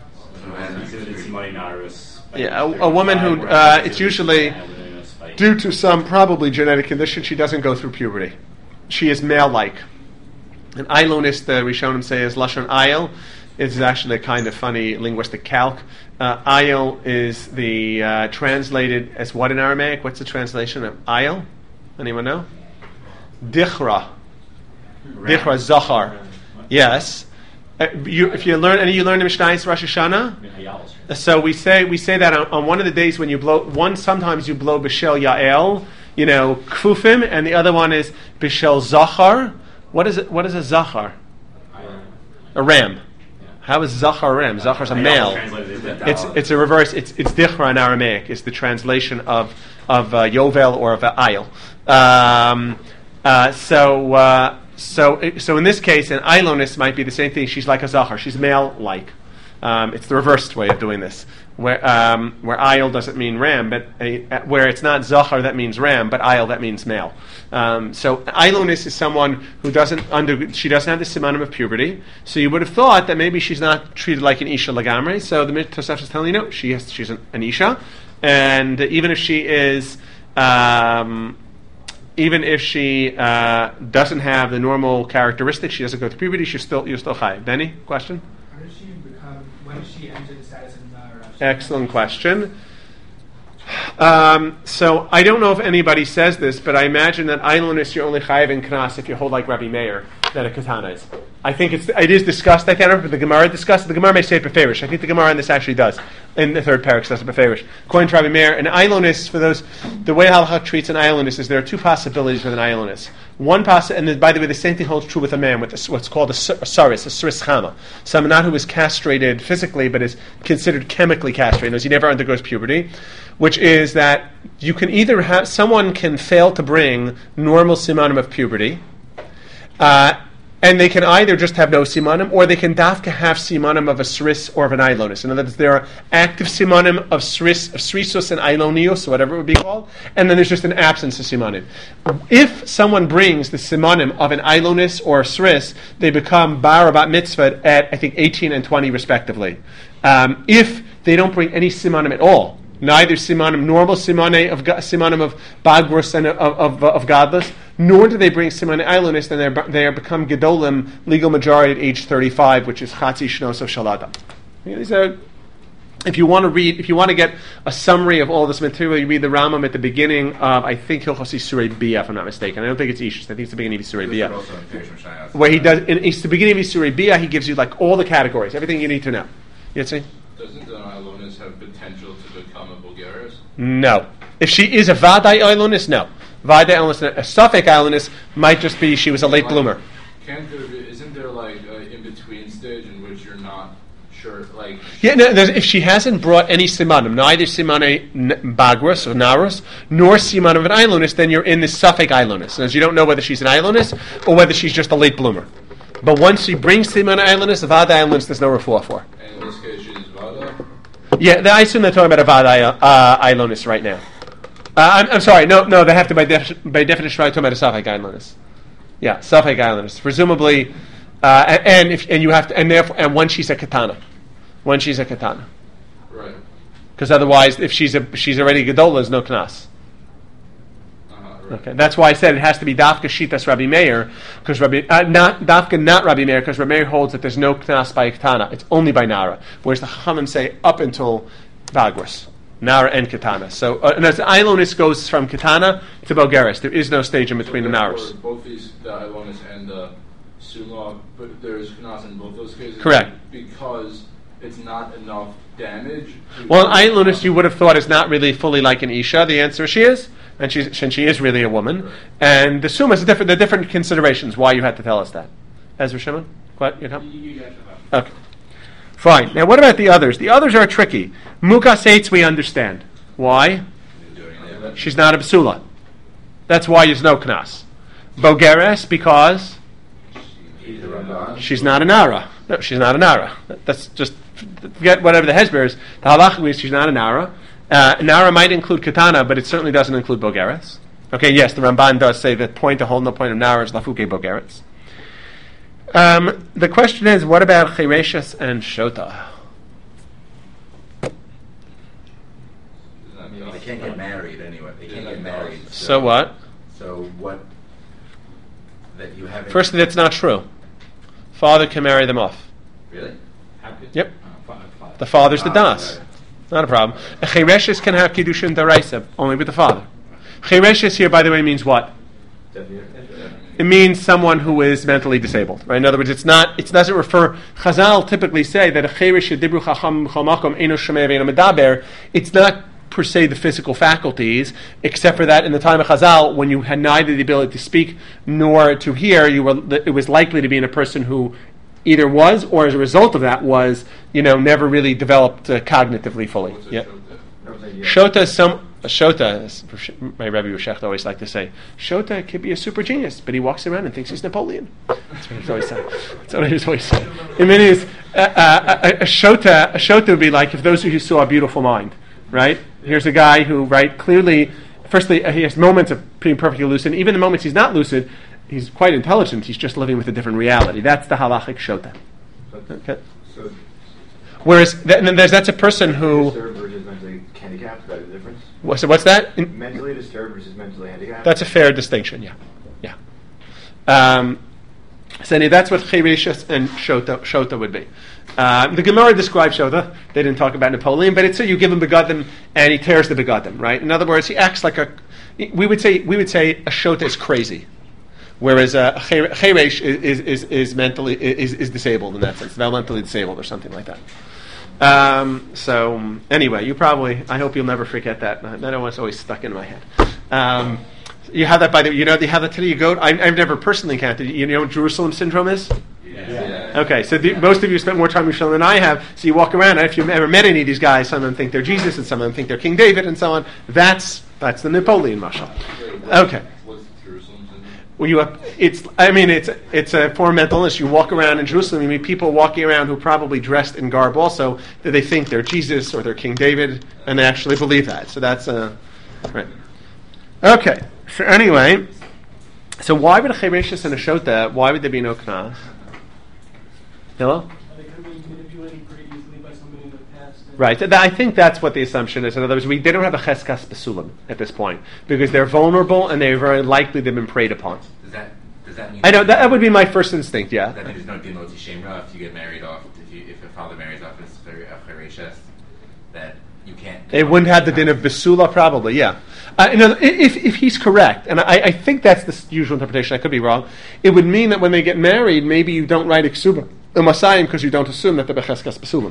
Yeah, a, a woman who uh, it's usually due to some probably genetic condition. She doesn't go through puberty. She is male-like. An Ilonis, the Rishonim say, is lashon ayel. It's actually a kind of funny linguistic calc. Uh, ayel is the uh, translated as what in Aramaic? What's the translation of ayel? Anyone know? Dichra. Dichra zachar. Yes. Uh, you, if you learn, any of you learn the Mishnah Rosh Hashanah? So we say we say that on, on one of the days when you blow one. Sometimes you blow b'shel yael, you know, kfufim, and the other one is b'shel zachar. What is it? What is a zachar? A ram. How is zachar a ram? Zachar's a male. It's it's a reverse. It's it's dichra in Aramaic. It's the translation of of uh, yovel or of uh, ayel. Um, uh, so. Uh, So, so in this case, an Ilonis might be the same thing. She's like a Zachar. She's male-like. Um, it's the reversed way of doing this, where um, where Ayel doesn't mean ram, but a, where it's not Zachar that means ram, but Ayel that means male. Um, so Ilonis is someone who doesn't under she doesn't have the simanim of puberty. So you would have thought that maybe she's not treated like an Isha lagamri. So the Tosafos is telling you no, she has, she's an, an Isha, and even if she is. Um, Even if she uh, doesn't have the normal characteristics, she doesn't go through puberty, she's still you're still high. Benny, question? I How does she become? When does she enter the status of Nara? Excellent question. Um, so I don't know if anybody says this, but I imagine that Eilonis you're only chayiv in knas if you hold like Rabbi Meir that a katana is. I think it's it is discussed. I can't remember if the Gemara discussed. The Gemara may say it beferish. I think the Gemara on this actually does. In the third parak does it beferish. According to Rabbi Meir, an Eilonis for those the way Halacha treats an Eilonis is there are two possibilities with an Eilonis. One poss and then, by the way, the same thing holds true with a man with a, what's called a, a saris, a saris chama. Someone not who is castrated physically, but is considered chemically castrated, as he never undergoes puberty, which is that you can either have someone can fail to bring normal simanim of puberty, uh, and they can either just have no simanim, or they can dafka have simanim of a sris or of an ailonis. In other words, there are active simanim of sris, of srisus and ailonius, or whatever it would be called, and then there's just an absence of simanim. If someone brings the simanim of an ailonis or a sris, they become bar bat mitzvah at, I think, eighteen and twenty respectively. Um, if they don't bring any simanim at all, neither simanim, normal simanim of simanim of bagrus and of of, of godless, nor do they bring simanim ailonis, then they they are become gedolim, legal majority at age thirty-five, which is chatzi shnos of shalada. These are, if you want to read, if you want to get a summary of all this material, you read the Rambam at the beginning of, I think Hilchos Isurei Bia, if I'm not mistaken. I don't think it's Ishus. I think it's the beginning of Isurei Bia. Where he does, in it's the beginning of Isurei Bia, he gives you like all the categories, everything you need to know. You see? Doesn't an Ailonis have potential to become a Bulgaris? No. If she is a Vadai Ailonis, no. Vadai Ailonis, a Suffolk Ailonis might just be she was a late like, bloomer. Can't there be, isn't there like an in-between stage in which you're not sure, like... Yeah, no, if she hasn't brought any simanim, neither simane bagras or naras, nor simanim of an Ailonis, then you're in the Suffolk Ailonis. As you don't know whether she's an Ailonis or whether she's just a late bloomer. But once she brings siman Ailonis, the Vadai Ailonis, there's no refuah for. And in this case, she's Vada? Yeah, I assume they're talking about a Vadai uh, Ailonis right now. Uh, I'm, I'm sorry, no, no, they have to by, def- by definition right talking about a Suffolk Ailonis. Yeah, Suffolk Ailonis. Presumably, uh, and, and if and you have to, and therefore, and when she's a katana, when she's a katana, right? Because otherwise, if she's a she's already gedola, there's no knas. Okay, that's why I said it has to be dafka shitas Rabbi Meir, because Rabbi uh, not dafka not Rabbi Meir, because Rabbi Meir holds that there's no knas by katana; it's only by nara. Whereas the Chachamim say up until bagras, nara and katana. So, uh, and as Ailonis goes from katana to Bulgaris, there is no stage in between so the naras. Both these, the Ailonis and the Suma, but there's knas in both those cases. Correct. Because it's not enough damage. Well, Ailonis you would have thought is not really fully like an Isha. The answer is she is. And, she's, and she is really a woman. Right. And the Summa is different. There are different considerations why you had to tell us that. Ezra Shimon? What? You come? Okay. Fine. Now, what about the others? The others are tricky. Mukas Eitz we understand. Why? She's not a B'sula. That's why there's no Knas. Bogeres, because she's not a Nara. No, she's not a Nara. That's just, forget whatever the Hezber is. The Halach is she's not a Nara. Uh, Nara might include katana, but it certainly doesn't include bogeres. Okay, yes, the Ramban does say that point to hold no point of Nara is lafuke bogeres. Um, the question is, what about Chireshus and Shota? They can't get married anyway. They can't get married. So, so what? So what? That you haven't. Firstly, that's not true. Father can marry them off. Really? Yep. The father's the das. Not a problem. A Chireshus can have Kiddushin Daraisa, only with the father. Chireshus here, by the way, means what? It means someone who is mentally disabled. Right? In other words, it's not. It doesn't refer. Chazal typically say that a Chirish Dibru Chacham Chomakom Eno Shemei Ve'eno Medaber. It's not per se the physical faculties, except for that in the time of Chazal, when you had neither the ability to speak nor to hear, you were. It was likely to be in a person who either was, or as a result of that, was, you know, never really developed uh, cognitively fully. Yeah. Shota is some Shota. As my Rebbe Ushech always like to say, Shota could be a super genius, but he walks around and thinks he's Napoleon. That's what he's always saying. That's what he's always saying. I mean, is uh, uh, a, a Shota. A Shota would be like if those of you saw A Beautiful Mind, right? Here's a guy who, right, clearly, firstly, uh, he has moments of being perfectly lucid. Even the moments he's not lucid, he's quite intelligent. He's just living with a different reality. That's the halachic shota. Okay. So, Whereas th- then there's that's a person who disturbed versus mentally handicapped. Is that a difference? What, so what's that? In, mentally disturbed versus mentally handicapped. That's a fair distinction. Yeah, yeah. Um, so anyway, that's what chireshus and shota, shota would be. Uh, the Gemara describes Shota. They didn't talk about Napoleon, but it's so you give him begadim and he tears the begadim, right? In other words, he acts like a. We would say we would say a Shota is crazy, whereas a Cheresh is is, is mentally is, is disabled in that sense, developmentally disabled or something like that. Um, so anyway, you probably. I hope you'll never forget that. That was always stuck in my head. Um, you have that by the. You know, you have that today. You go. I, I've never personally encountered. You know what Jerusalem syndrome is? Yeah. Yeah. Okay, so the, most of you spent more time in Jerusalem than I have. So you walk around, and if you've ever met any of these guys, some of them think they're Jesus, and some of them think they're King David, and so on. That's that's the Napoleon mashal. Okay. Well, you have, it's. I mean, it's it's a form of mental illness. You walk around in Jerusalem, you meet people walking around who are probably dressed in garb also that they think they're Jesus or they're King David, and they actually believe that. So that's uh, right. Okay. So anyway, so why would a Chereshes and a Shota? Why would there be no Knas? Hello? They could be manipulated pretty easily by somebody in the past. Right. Th- I think that's what the assumption is. In other words, we they don't have a cheskas besulim at this point because they're vulnerable and they're very likely they've been preyed upon. Does that does that mean? I know that, that would be my first instinct. Yeah. Does that mean there's no din motzi shemra if you get married off if you if a father marries off as a chereshes that you can't. It wouldn't have the din of besula, probably. Yeah. Uh, you know, if if he's correct, and I, I think that's the usual interpretation. I could be wrong. It would mean that when they get married, maybe you don't write iksuba a masayim because you don't assume that the becheskas besulim.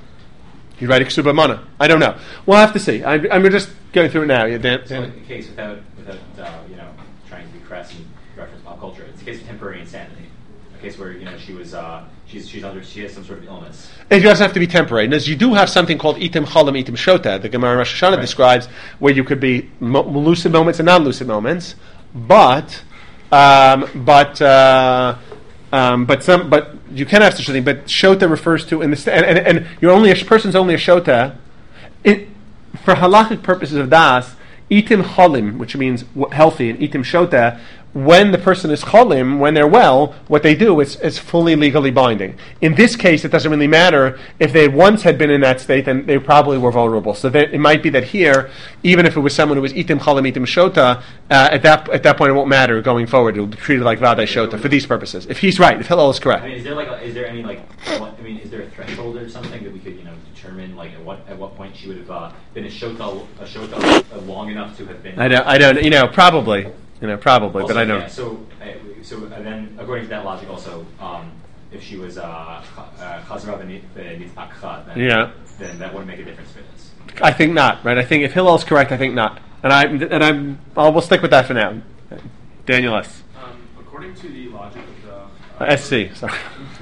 You write iksuba mana. I don't know. We'll have to see. I'm, I'm just going through it now. Yeah, Dan, so Dan. in the case without without uh, you know trying to be crass and reference pop culture, it's a case of temporary insanity. A case where you know she was uh, she's she's under she has some sort of illness. It doesn't have to be temporary. And as you do have something called itim chalam, itim shota, the Gemara Rosh Hashanah Right. describes, where you could be mo- lucid moments and non-lucid moments, but um, but uh, um, but some but you can have such a thing. But shota refers to in the st- and, and, and you're only a sh- person's only a shota it, for halachic purposes of das. Itim chalim, which means w- healthy, and itim shota. When the person is cholim, when they're well, what they do is, is fully legally binding. In this case, it doesn't really matter. If they once had been in that state, then they probably were vulnerable. So that, it might be that here, even if it was someone who was itim cholim, itim shota, uh, at that at that point it won't matter going forward. It will be treated like vadai shota for these purposes. If he's right, if Hillel is correct. I mean, is there like a, is there any like what, I mean, is there a threshold or something that we could you know determine like at what at what point she would have uh, been a shota a shota long enough to have been? I don't. I don't. You know, probably. You know, probably, also, but I don't. Yeah, so, uh, so and then according to that logic, also, um, if she was chazra v'nitzakcha, then Yeah. then that wouldn't make a difference for this. I think not. Right. I think if Hillel is correct, I think not. And I and I'm. I'll, we'll stick with that for now. Daniel S. Um, according to the logic of Uh, the S C. Sorry.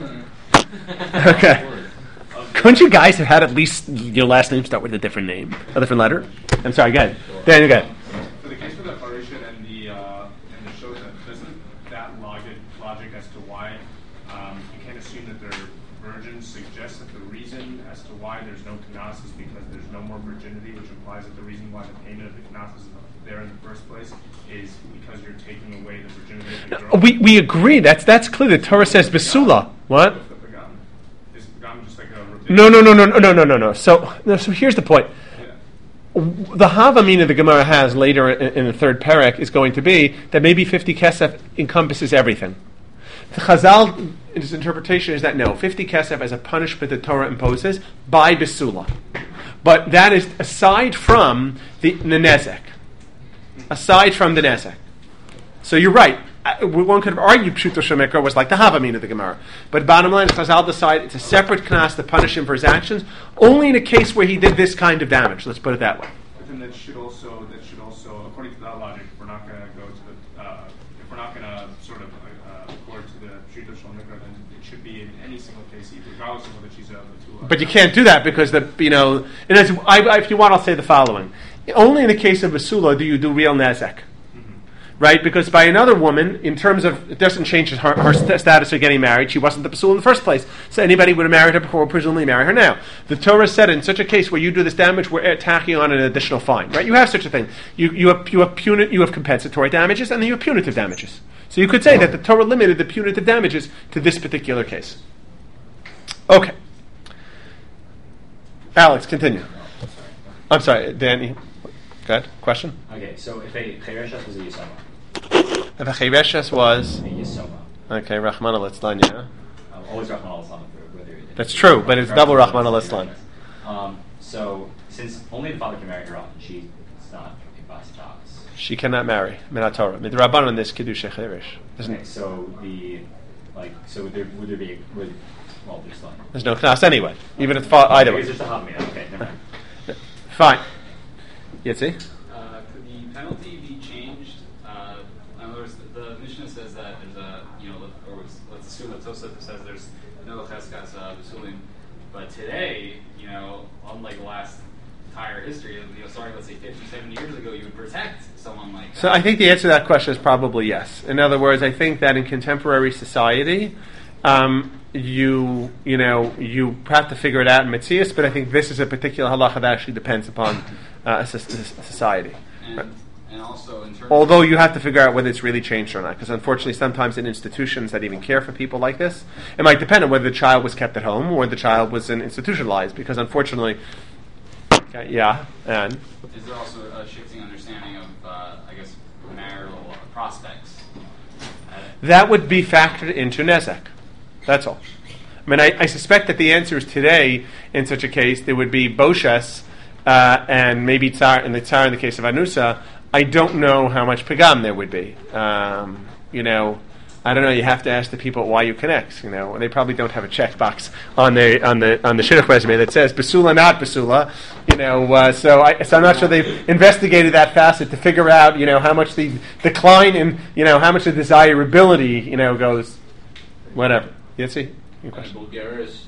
Okay. Couldn't you guys have had at least your last name start with a different name, a different letter? I'm sorry. Go ahead. Daniel, go ahead. For the case of the Parisha and the uh, and the Shota, doesn't that logic logic as to why um, you can't assume that they're virgins suggests that the reason as to why there's no knas is because there's no more virginity, which implies that the reason why the payment of the knas is there in the first place is because you're taking away the virginity of the girl. We we agree. That's that's clear. The Torah says besula. What? Is pagam just like a No, no, no, no, no, no, no, no, no. So, no, so here's the point. The Havamina the Gemara has later in, in the third parak is going to be that maybe fifty kesef encompasses everything. The Chazal, his interpretation is that no, fifty kesef as a punishment the Torah imposes by besula. But that is aside from the nezek. Aside from the nezek. So you're right. Uh, One could have argued Pshuto Shemekra was like the Havamina of the Gemara. But bottom line is Chazal decide it's a separate knas to punish him for his actions, only in a case where he did this kind of damage. Let's put it that way. But then that should also, that should also, according to that logic, if we're not going to go to the, uh, if we're not going to sort of uh, accord to the Pshuto Shemekra, then it should be in any single case, regardless of whether she's a Batula. But you can't do that because the you know. And as, I, I, if you want, I'll say the following: only in the case of Basula do you do real nezek. Right, because by another woman, in terms of, it doesn't change her, her st- status of getting married. She wasn't the Pasul in the first place. So anybody would have married her before would presumably marry her now. The Torah said in such a case where you do this damage, we're tacking on an additional fine. Right? You have such a thing. You you have you have, puni- you have compensatory damages and then you have punitive damages. So you could say that the Torah limited the punitive damages to this particular case. Okay. Alex, continue. I'm sorry, Danny. Go ahead. Question? Okay, so if a chereshes was a yisoma. If a chereshes was a yisoma. Okay, Rahman al-Islan, yeah. Um, always Rahman al-Islan, whether That's true, but it's double Rahman al-Islam. Um, so, since only the father can marry her off, she's not a Bas Das. She cannot marry Minat Torah. Midrabanan this Kiddush Cherish. Okay, so the like, so would there would there be would well there's like there's no knas anyway, even if fa- either way. It's just a havmina. Okay, never mind. Fine. Yitzi? Uh, could the penalty be changed? Uh, in other words, the, the Mishnah says that there's a, you know, or let's, let's assume that Tosaf says there's no cheskas uh, b'sulim, but today, you know, unlike the last entire history, you know, starting let's say fifty, seventy years ago, you would protect someone like that. So I think the answer to that question is probably yes. In other words, I think that in contemporary society, um, you you know you have to figure it out in Metzias, but I think this is a particular halacha that actually depends upon uh, a, society. And, right. and also in terms Although you have to figure out whether it's really changed or not, because unfortunately sometimes in institutions that even care for people like this, it might depend on whether the child was kept at home or the child was institutionalized, because unfortunately, okay, yeah, and? Is there also a shifting understanding of, uh, I guess, marital prospects? Uh, that would be factored into Nezek. That's all. I mean, I, I suspect that the answer is today, in such a case, there would be Boshes uh, and maybe Tsar, and the Tsar in the case of Anusa. I don't know how much Pagam there would be. Um, you know, I don't know. You have to ask the people why you connect. You know, they probably don't have a checkbox on the on the on the shidduch resume that says Basula, not Basula. You know, uh, so I so I'm not sure they've investigated that facet to figure out, you know, how much the decline in, you know, how much the desirability, you know, goes. Whatever. Yitzi? And Bulgaris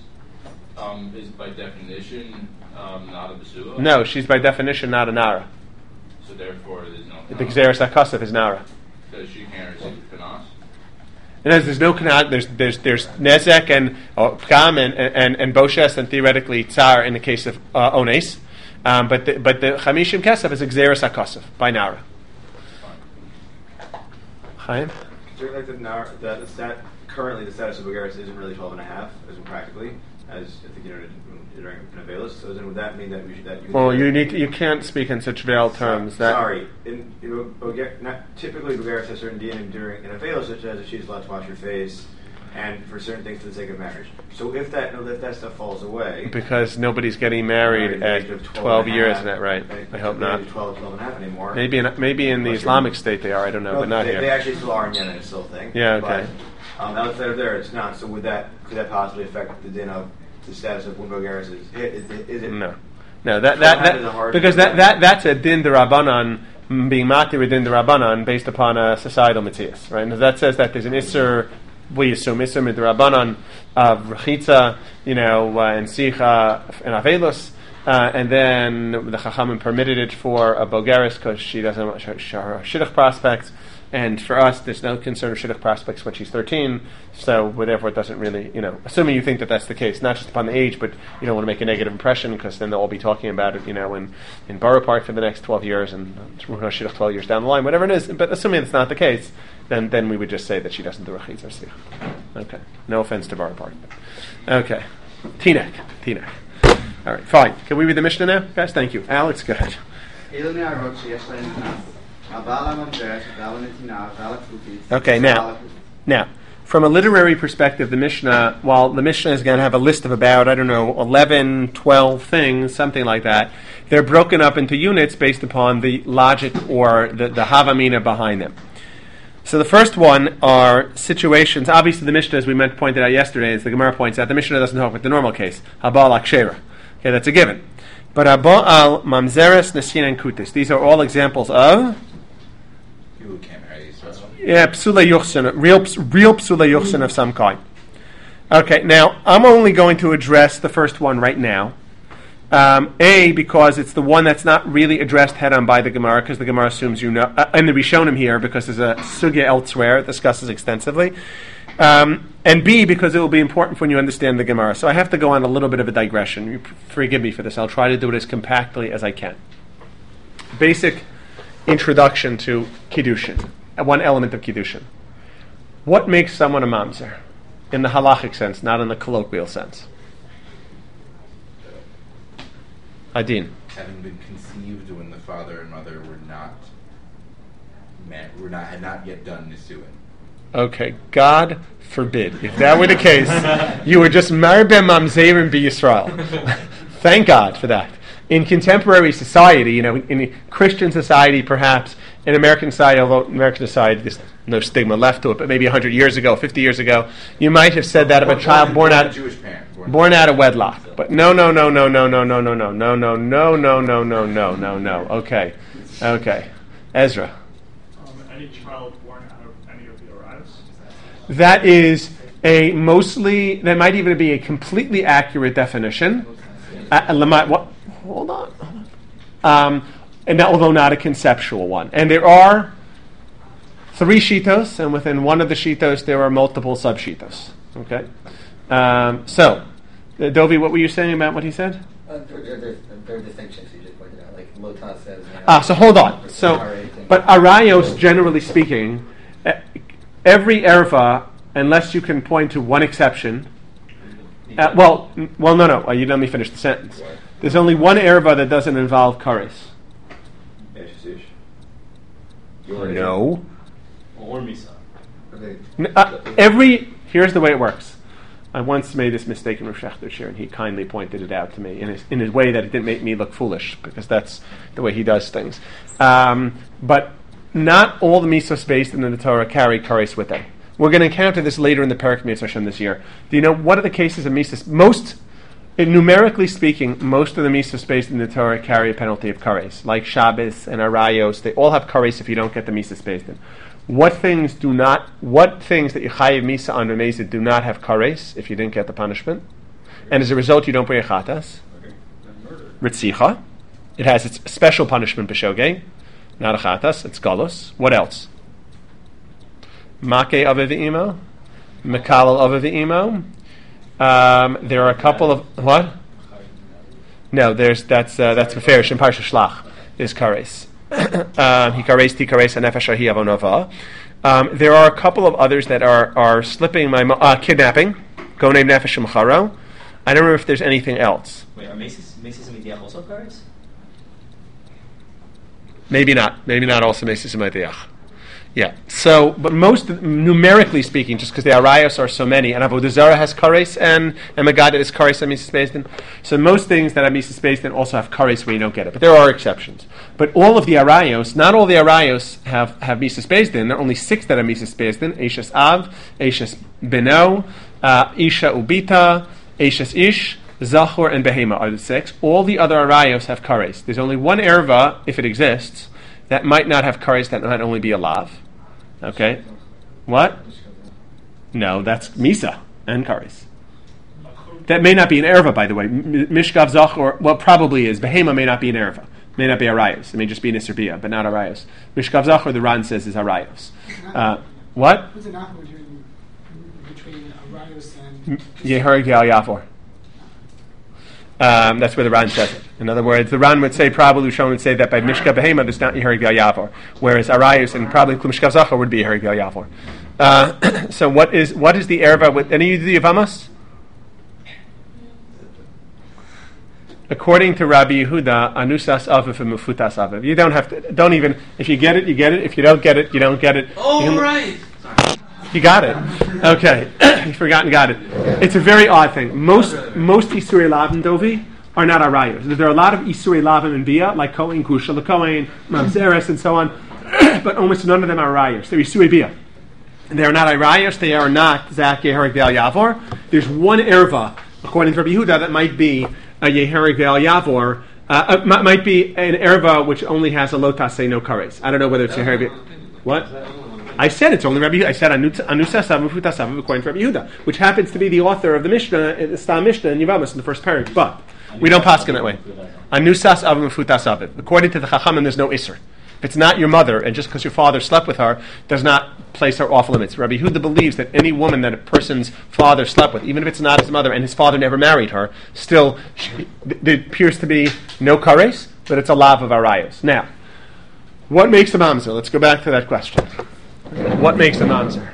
um, is by definition um, not a basula? No, she's by definition not a Nara. So therefore there's no The Gzeres HaKasav is Nara. Because she can't receive Kanas? And as there's no Kanas, there's there's there's Nezek and oh, Pgam and, and, and Boshes and theoretically Tsar in the case of uh, Ones. Um, but the, but the Chamishim Kesav is a Gzeres HaKasav by Nara. Chaim? Certainly the Nara, the, the stat, currently the status of Bulgaris isn't really twelve and a half, as in practically, as I think you know during Velis. So then would that mean that we should that you Well, you need to, you can't speak in such veiled terms. That Sorry, in, in Bulgar, not typically Bulgaris has certain din during in a Velis, such as if she's allowed to wash her face, and for certain things for the sake of marriage. So if that if that stuff falls away, because nobody's getting married at twelve, twelve years, isn't that right? I hope not. twelve, twelve and a half anymore. Maybe in maybe in the Islamic State they are. I don't know, no, but not they, here. They actually still are in Yemen. It's still a thing. Yeah. Okay. But, um, outside of there, it's not. So would that could that possibly affect the din of the status of when Bulgaris is? Is, is, is it? No. No. That that, that because that, that that's a din derabanan being matir with din derabanan based upon a societal mitzias, right? And that says that there's an isser. We assume isser midrabanan of rechitza, you know, uh, and sicha and avelus, uh, and then the chachamim permitted it for a Bulgaris because she doesn't have her shidduch prospects. And for us, there's no concern of shidduch prospects when she's thirteen, so therefore it doesn't really, you know, assuming you think that that's the case, not just upon the age, but you don't want to make a negative impression because then they'll all be talking about it, you know, in, in Borough Park for the next twelve years and shidduch twelve years down the line, whatever it is. But assuming it's not the case, then then we would just say that she doesn't do rachitz or sich. Okay. No offense to Borough Park. But. Okay. Tinek. Tinek. All right, fine. Can we read the Mishnah now? Guys, thank you. Alex, go ahead. Okay, now, now, from a literary perspective, the Mishnah, while the Mishnah is going to have a list of about, I don't know, eleven, twelve things, something like that, they're broken up into units based upon the logic or the, the havamina behind them. So the first one are situations, obviously the Mishnah, as we meant pointed out yesterday, as the Gemara points out, the Mishnah doesn't talk about the normal case, Habal Akshera. Okay, that's a given. But Habal Mamzeres, Nesin, and Kutis. These are all examples of you can't marry these people. Yeah, psula yuchsin, real real psula yuchsin of some kind. Okay, now I'm only going to address the first one right now. Um, a, because it's the one that's not really addressed head-on by the Gemara, because the Gemara assumes you know, uh, and the Rishonim here, because there's a sugya elsewhere it discusses extensively. Um, and B, because it will be important when you understand the Gemara. So I have to go on a little bit of a digression. You forgive me for this. I'll try to do it as compactly as I can. Basic introduction to Kiddushin, one element of Kiddushin. What makes someone a mamzer? In the halachic sense, not in the colloquial sense. Adin. Having been conceived when the father and mother were not, met, were not had not yet done nisuin. Okay, God forbid. If that were the case, you were just marbe mamzerim b'Yisrael. Thank God for that. In contemporary society, you know, in Christian society, perhaps, in American society, although American society, there's no stigma left to it, but maybe one hundred years ago, fifty years ago, you might have said that of a child born out Jewish parent, born, born out of wedlock. But no, no, no, no, no, no, no, no, no, no, no, no, no, no, no, no, no, no. Okay, okay, Ezra. Um, any child born out of any of the Arayos? That is a mostly. That might even be a completely accurate definition. Uh, what? Hold on. Um, and that, although not a conceptual one. And there are three shitos, and within one of the shitos there are multiple sub-shitos. Okay? Um, so, uh, Dovi, what were you saying about what he said? Uh, there, there, there, there are distinctions you just pointed out, like Lotas says. You know, ah, so hold on. So, but Arayos, generally speaking, every erva, unless you can point to one exception, uh, well, well, no, no, uh, you let me finish the sentence. There's only one erva that doesn't involve kares. No. Or misa. Uh, every here's the way it works. I once made this mistake in Rav Shechter Shir, and he kindly pointed it out to me in his in his way that it didn't make me look foolish, because that's the way he does things. Um, but not all the misos based in the Torah carry kares with them. We're going to encounter this later in the Perek Mitzvah Hashem this year. Do you know what are the cases of misos? Most, uh, numerically speaking, most of the misos based in the Torah carry a penalty of kares, like Shabbos and Arayos. They all have kares if you don't get the misos based in. What things do not? What things that you chayiv misa on Remezid do not have kares if you didn't get the punishment, and as a result you don't bring a chatas? Ritzicha. It has its special punishment b'shogeg, not a chatas. It's galus. What else? Make ave v'imo, mekalel ave v'imo. Um, there are a couple of what? No, there's that's uh, that's beferish in Parsha Shlach is kares. Um, there are a couple of others that are, are slipping my uh, kidnapping. Go name nefesh mcharo. I don't remember if there's anything else. Wait, are mesis mesis and mediach also kares? Maybe not. Maybe not also mesis and mediach. Yeah. So, but most numerically speaking, just because the arayos are so many, and avodah zarah has kares and and megada is kares and mises based in. So most things that are mises based in also have kares where you don't get it, but there are exceptions. But all of the arayos, not all the arayos have have mises based in. There are only six that are mises based in: Eishes Av, Eishes Beno, uh, Isha Ubita, Eishes Ish, Zachor, and Behema are the six. All the other arayos have kares. There's only one erva, if it exists, that might not have kares, that might only be a lav. Okay, what? No, that's misa and kares. That may not be an erva, by the way. M- Mishkav Zachor, well, probably is. Behema may not be an erva. May not be arayos. It may just be an Isser but not arayos. Mishkav Zachor, the Ran says, is arayos. Uh, what? What's the nachma between, between arayos and Yeher Gal Yafor? Um, that's where the Ran says it. In other words, the Ran would say, probably Shon would say that by Mishka Behema there's not Yeher Gal Yafor, whereas arayos and probably Mishkav Zachor would be Yeher Gal Yafor. Uh, so what is what is the erva with any of the Yavamas? According to Rabbi Yehuda, anusas aviv and mufutas aviv. You don't have to. Don't even. If you get it, you get it. If you don't get it, you don't get it. Oh, you right. You got it. Okay, you forgot and got it. It's a very odd thing. Most most Isurei Lavin Dovi are not arayos. There are a lot of Isurei Lavin and Bia, like Kohen Kusha, Kohen Mamzeres, and so on, but almost none of them are arayos. They're Isurei Bia. They are not arayos. They are not Zak Yeher Gal Yavor. There's one erva, according to Rabbi Yehuda, that might be a Yeher Gal Yavor. Uh, uh, might be an erva which only has a lotas say no kares. I don't know whether it's Yeher Gal. What? I said it's only Rabbi Yehuda. I said Anusa Sav Mufuta Sav according to Rabbi Yehuda, which happens to be the author of the Mishnah, the Stam Mishnah in Yevamos in the first paragraph. But we don't paskin that way. Anusas Av Mufuta Sav. According to the Chachamim, there's no Isser. If it's not your mother, and just because your father slept with her, does not place her off limits. Rabbi Yehuda believes that any woman that a person's father slept with, even if it's not his mother and his father never married her, still she, there appears to be no kares, but it's a lav of arayos. Now, what makes a mamzer? Let's go back to that question. What makes a mamzer?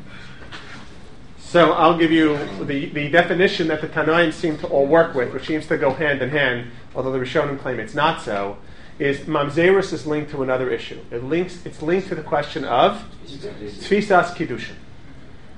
So I'll give you the, the definition that the Tanaim seem to all work with, which seems to go hand in hand, although the Rishonim claim it's not so, is mamzerus is linked to another issue. It links. It's linked to the question of tfisas kiddushin.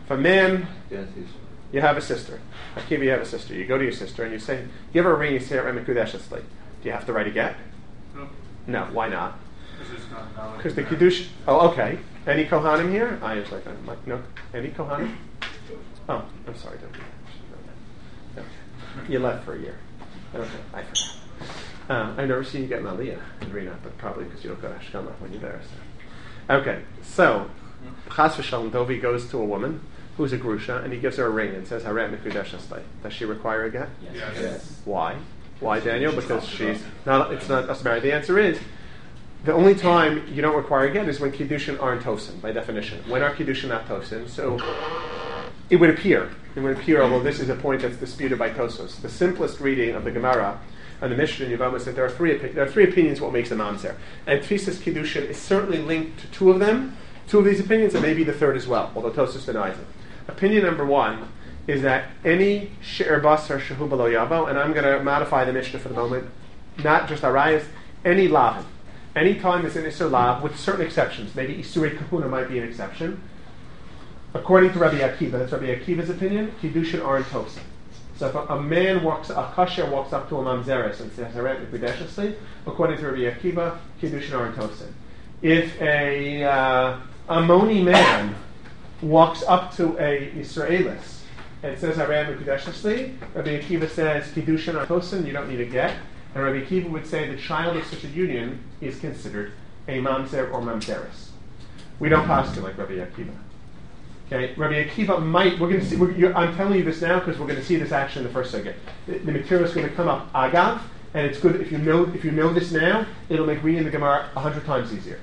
If a man, Yes, he's. you have a sister. Akiva, you have a sister. You go to your sister and you say, give her a ring, you say, Mekudeshesli. Do you have to write a get? No. No, why not? Because it's not valid. Because the Kiddush, oh, okay. Any Kohanim here? I was like, I'm like, no. Any Kohanim? Oh, I'm sorry. Don't do that. Okay. You left for a year. Okay, I forgot. Uh, I've never seen you get an aliyah in Rena, but probably because you don't go to Ashkama when you're there. So. Okay, so Chas v'shalom, Dovi goes to a woman who's a grusha, and he gives her a ring and says, Haret Mekudeshesli. Does she require a get? Yes. Yes. Why? Why, Daniel? Because she's not. It's not us married. The answer is the only time you don't require a get is when kiddushin aren't tosin, by definition. When are kiddushin not tosin? So it would appear. It would appear, although this is a point that's disputed by Tosos. The simplest reading of the Gemara and the Mishnah in Yevamos is that there are three opi- there are three opinions what makes a mamzer, and Tfisas kiddushin is certainly linked to two of them, two of these opinions, and maybe the third as well. Although Tosos denies it. Opinion number one is that any she'er basar shehu b'lo yavo, and I'm going to modify the Mishnah for the moment, not just arayas, any lavin. Any time there's an isur lav, with certain exceptions, maybe isurei kahuna might be an exception. According to Rabbi Akiva, that's Rabbi Akiva's opinion, kiddushin aren't tosin. So if a, a man walks, a kasher walks up to a mamzeres and says, Haret Mekudeshesli, according to Rabbi Akiva, kiddushin aren't tosin. If a uh, Ammoni man walks up to a Yisraelis and says, Haret Mekudeshesli, Rabbi Akiva says, kiddushin aren't tosin, you don't need a get. And Rabbi Akiva would say the child of such a union is considered a mamzer or mamzeres. We don't pass it like Rabbi Akiva. Okay, Rabbi Akiva might. We're going to see. We're, you're, I'm telling you this now because we're going to see this action in the first sugya. The, the material is going to come up agav, and it's good if you know if you know this now. It'll make reading the Gemara a hundred times easier.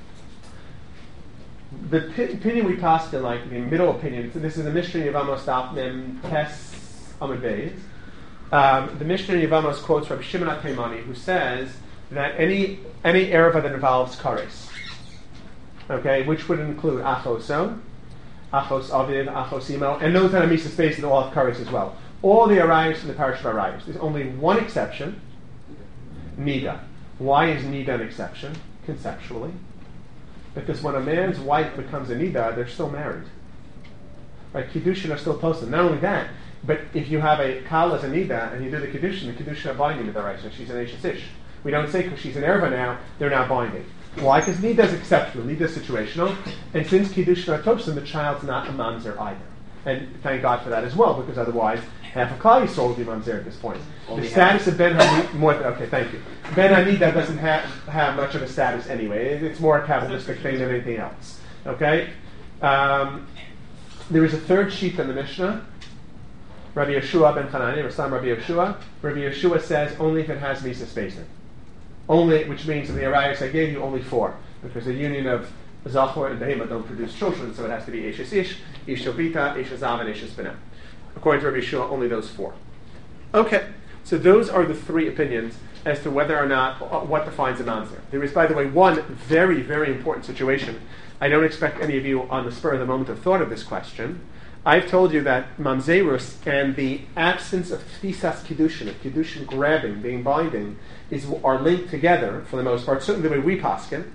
The p- opinion we passed in, like the middle opinion. So this is the Mishnah Yevamos Daf Mem Tes Amud Beis. Um, the Mishnah Yevamos quotes Rabbi Shimon HaTeimani, who says that any any erva that involves kares, okay, which would include achoso, achos aviv, achos imo, and those that are misa space and all have kares as well. All the arayos in the parish of arayos. There's only one exception, nida. Why is nida an exception conceptually? Because when a man's wife becomes a nida, they're still married. Right? Kiddushin are still posted. Not only that, but if you have a kal as a nida and you do the kiddushin, the kiddushin are binding with the right. So she's an Eishes Ish. We don't say because she's an erva now, they're not binding. Why? Because nida is exceptional, nida is situational, and since kiddushin are tosin, the child's not a mamzer either. And thank God for that as well, because otherwise half of Klal Yisrael would be mamzer at this point. Only the status of Ben Hanida, more th- okay, thank you. Ben Hanida doesn't have, have much of a status anyway. It, it's more a Kabbalistic thing than anything else. Okay? Um, there is a third sheet in the Mishnah. Rabbi Yeshua ben Chanani, or some Rabbi Yeshua. Rabbi Yeshua says only if it has misa spacing. Only, which means in the arayos I gave you, only four. Because the union of Zachor and Behema don't produce children, so it has to be Eishes Ish, Ish Shovita, Eishes Zav, and Eishes B'nai. According to Rabbi Yeshua, only those four. Okay, so those are the three opinions as to whether or not, uh, what defines a mamzer. There is, by the way, one very, very important situation. I don't expect any of you on the spur of the moment have thought of this question. I've told you that mamzerus and the absence of tfisas kiddushin, of kiddushin grabbing, being binding, is are linked together for the most part, certainly the way we paskin.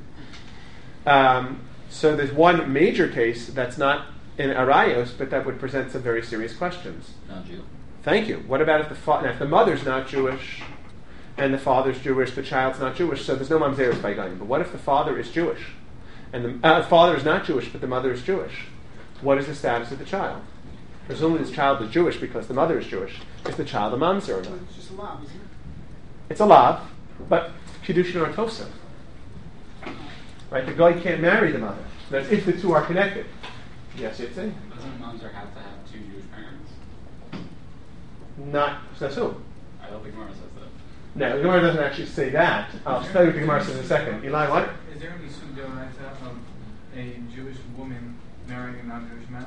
Um, so there's one major case that's not in arayos, but that would present some very serious questions. Non-Jew. Thank you. What about if the fa- now, if the mother's not Jewish and the father's Jewish, the child's not Jewish, so there's no mamzerus by going. But what if the father is Jewish and the uh, father is not Jewish, but the mother is Jewish? What is the status of the child? Presumably this child is Jewish because the mother is Jewish. Is the child a mamzer or not? It's just a lav, isn't it? It's a lav, but kiddushin or tosa. Right? The guy can't marry the mother. That's if the two are connected. Yes, you'd say? Doesn't a mamzer have to have two Jewish parents? Not, says who? I don't think Gemara says that. No, the Gemara doesn't actually say that. I'll tell you what the Gemara says in a second. Eli, what? Is there any sugya of a Jewish woman marrying a non-Jewish man?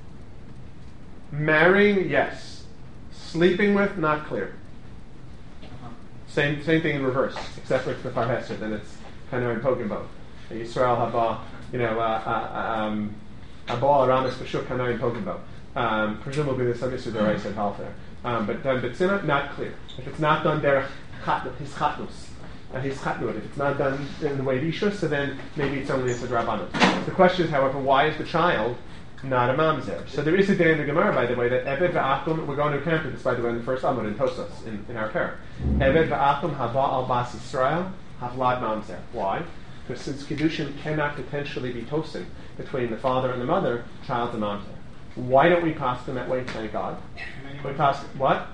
Marrying, yes. Sleeping with, not clear. Uh-huh. Same same thing in reverse, except for it's the Farhesed, then it's kind of in Pokemon. Yisrael haba, you know, uh, uh, um, Abal Aramis Bashuk Hanai in Pokemon. Um, presumably there's some issue there I said half there. Um, but done Bitsina, not clear. If it's not done derech his chatnus, uh, his chatnut. If it's not done in the way Rishus, so then maybe it's only a Drabanut. The question is, however, why is the child not a mamzer. So there is a day in the Gemara, by the way, that Eved va'akum, we're going to encounter this, by the way, in the first Amud in Tosas, in, in our pair. Eved va'akum hava al bas Yisrael havlad mamzer. Why? Because since Kiddushin cannot potentially be tosin between the father and the mother, child's a mamzer. Why don't we pass them that way? Thank God. We pass what?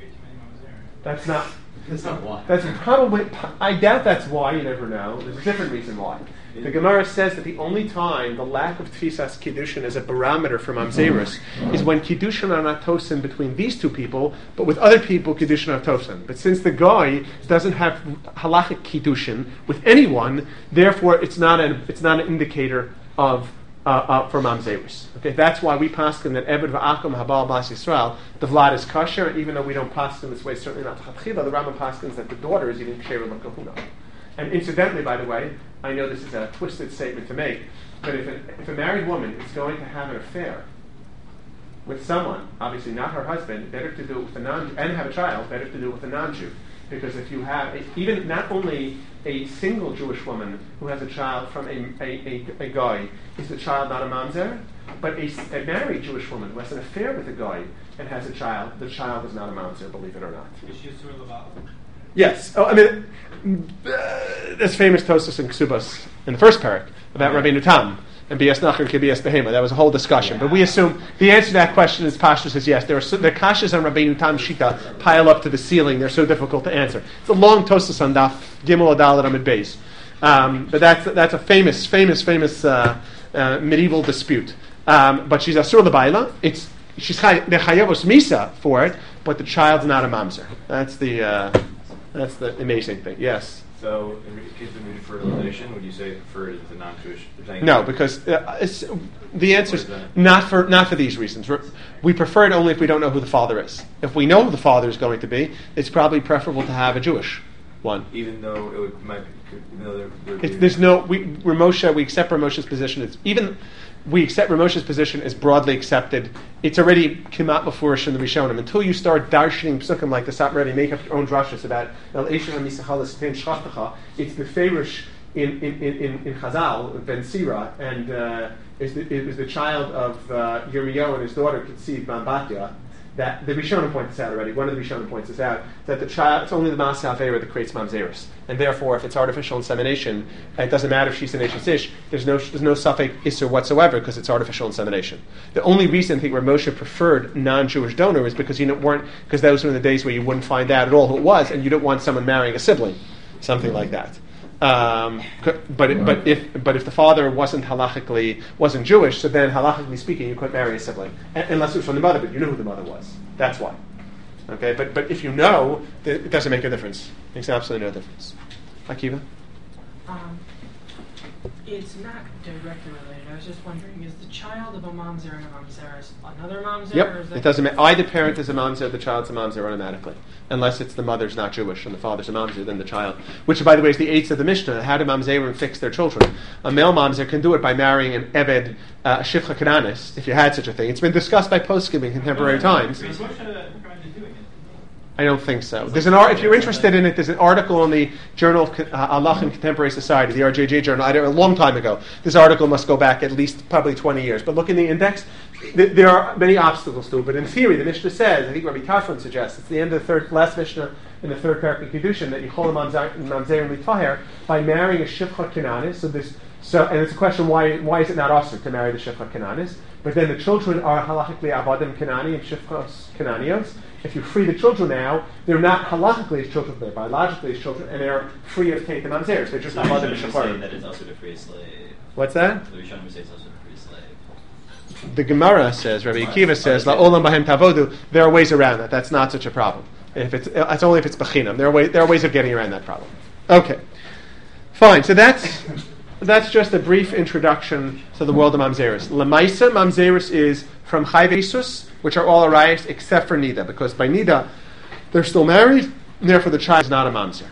That's not. That's not why. That's probably. I doubt that's why. You never know. There's a different reason why. The Gemara says that the only time the lack of tfisas kiddushin is a barometer for mamzerus is when kiddushin are not tosin between these two people, but with other people kiddushin are tosin. But since the guy doesn't have halachic kiddushin with anyone, therefore it's not an it's not an indicator of. Uh, uh, for mamzerus. Okay, that's why we paskin that Eved va'akum habal bas Yisrael, the vlad is kosher, and even though we don't paskin this way, certainly not chatchila, the Rambam paskins that the daughter is eating ksheira l'kahuna. And incidentally, by the way, I know this is a twisted statement to make, but if, an, if a married woman is going to have an affair with someone, obviously not her husband, better to do it with a non, and have a child, better to do it with a non-Jew. Because if you have, a, even not only a single Jewish woman who has a child from a, a, a, a guy, is the child not a mamzer, but a, a married Jewish woman who has an affair with a guy and has a child, the child is not a mamzer, believe it or not. Is she Yisur L'Bal? Yes. Oh, I mean, uh, there's famous Tosas and Ksubas in the first parak about Rabbeinu Tam. And B S Nachar and B S Behema. That was a whole discussion. Yeah. But we assume the answer to that question is Pashtus says yes. There are so, the kashas on Rabbeinu Tam Shita pile up to the ceiling. They're so difficult to answer. It's a long Tosas on Daf Gimel Adalet Amid Beis. Um, but that's that's a famous, famous, famous uh, uh, medieval dispute. Um, but she's Asur L'Baila. It's she's the Chayavos Misa for it, but the child's not a mamzer. That's the uh, that's the amazing thing. Yes. So, in case of fertilization, would you say prefer it to non-Jewish? No, because uh, it's, the answer is not for not for these reasons. We're, we prefer it only if we don't know who the father is. If we know who the father is going to be, it's probably preferable to have a Jewish one. Even though it would, might, even though there, it's, there's no we Ramosha. We accept Ramosha's position. It's even. We accept Ramosha's position as broadly accepted. It's already kimat mafurish in the Rishonim. Until you start darshaning psukim like the Satmar, make up your own drashas about El Esher HaMisachal Ten Shchachtacha. It's the Farish in in in in Chazal Ben Sira, and uh, is the, it was the child of uh, Yirmiyahu and his daughter conceived Mambatya. That the Rishonim point this out already. One of the Rishonim points this out that the child, it's only the Maaseh Avera that creates mamzerus, and therefore, if it's artificial insemination, it doesn't matter if she's an Ashes Ish. There's no there's no suffix isser whatsoever because it's artificial insemination. The only reason I think where Moshe preferred non-Jewish donor is because you weren't because those were the days where you wouldn't find out at all who it was, and you didn't want someone marrying a sibling, something like that. Um, but it, but if but if the father wasn't halachically wasn't Jewish, so then halachically speaking, you couldn't marry a sibling unless it was from the mother. But you knew who the mother was. That's why. Okay, but but if you know, it doesn't make a difference. It makes absolutely no difference. Akiva? Um, it's not directly related. I was just wondering: is the child of a mamzer and a mamzer another mamzer? Yep. Or is that it doesn't matter. Either parent is a mamzer, the child's a mamzer automatically, unless it's the mother's not Jewish and the father's a mamzer, then the child. Which, by the way, is the eighth of the Mishnah. How do mamzerim fix their children? A male mamzer can do it by marrying an eved, uh, a shifcha kananis, if you had such a thing. It's been discussed by poskim in contemporary times. I don't think so. There's an art. If you're interested in it, there's an article in the Journal of uh, Allah and Contemporary Society, the R J J Journal, I don't, a long time ago. This article must go back at least probably twenty years. But look in the index. Th- there are many obstacles to it. But in theory, the Mishnah says, I think Rabbi Tarfon suggests, it's the end of the third, last Mishnah in the third parak of Kiddushin, that you call a mamzer and litvaher by marrying a shifcha kananis. So this, so and it's a question why why is it not usher to marry the shifcha kananis? But then the children are halachically avadim kanani and shifchas kananios. If you free the children now, they're not halachically as children, they're biologically as children, and they're free of Tate and Mamzeres. They're just avadim and shachar. That it's also to free a slave. What's that? The Rishonim say it's also to free a slave. The Gemara says, Rabbi Akiva says, La olam bahem tavodu. There are ways around that. That's not such a problem. If it's, it's only if it's bechinam. There are ways. There are ways of getting around that problem. Okay, fine. So that's that's just a brief introduction to the world of mamzeres. Lamaisa mamzeres is from Chai V'Isus, which are all arayos except for Nida, because by Nida they're still married, and therefore the child is not a mamzer.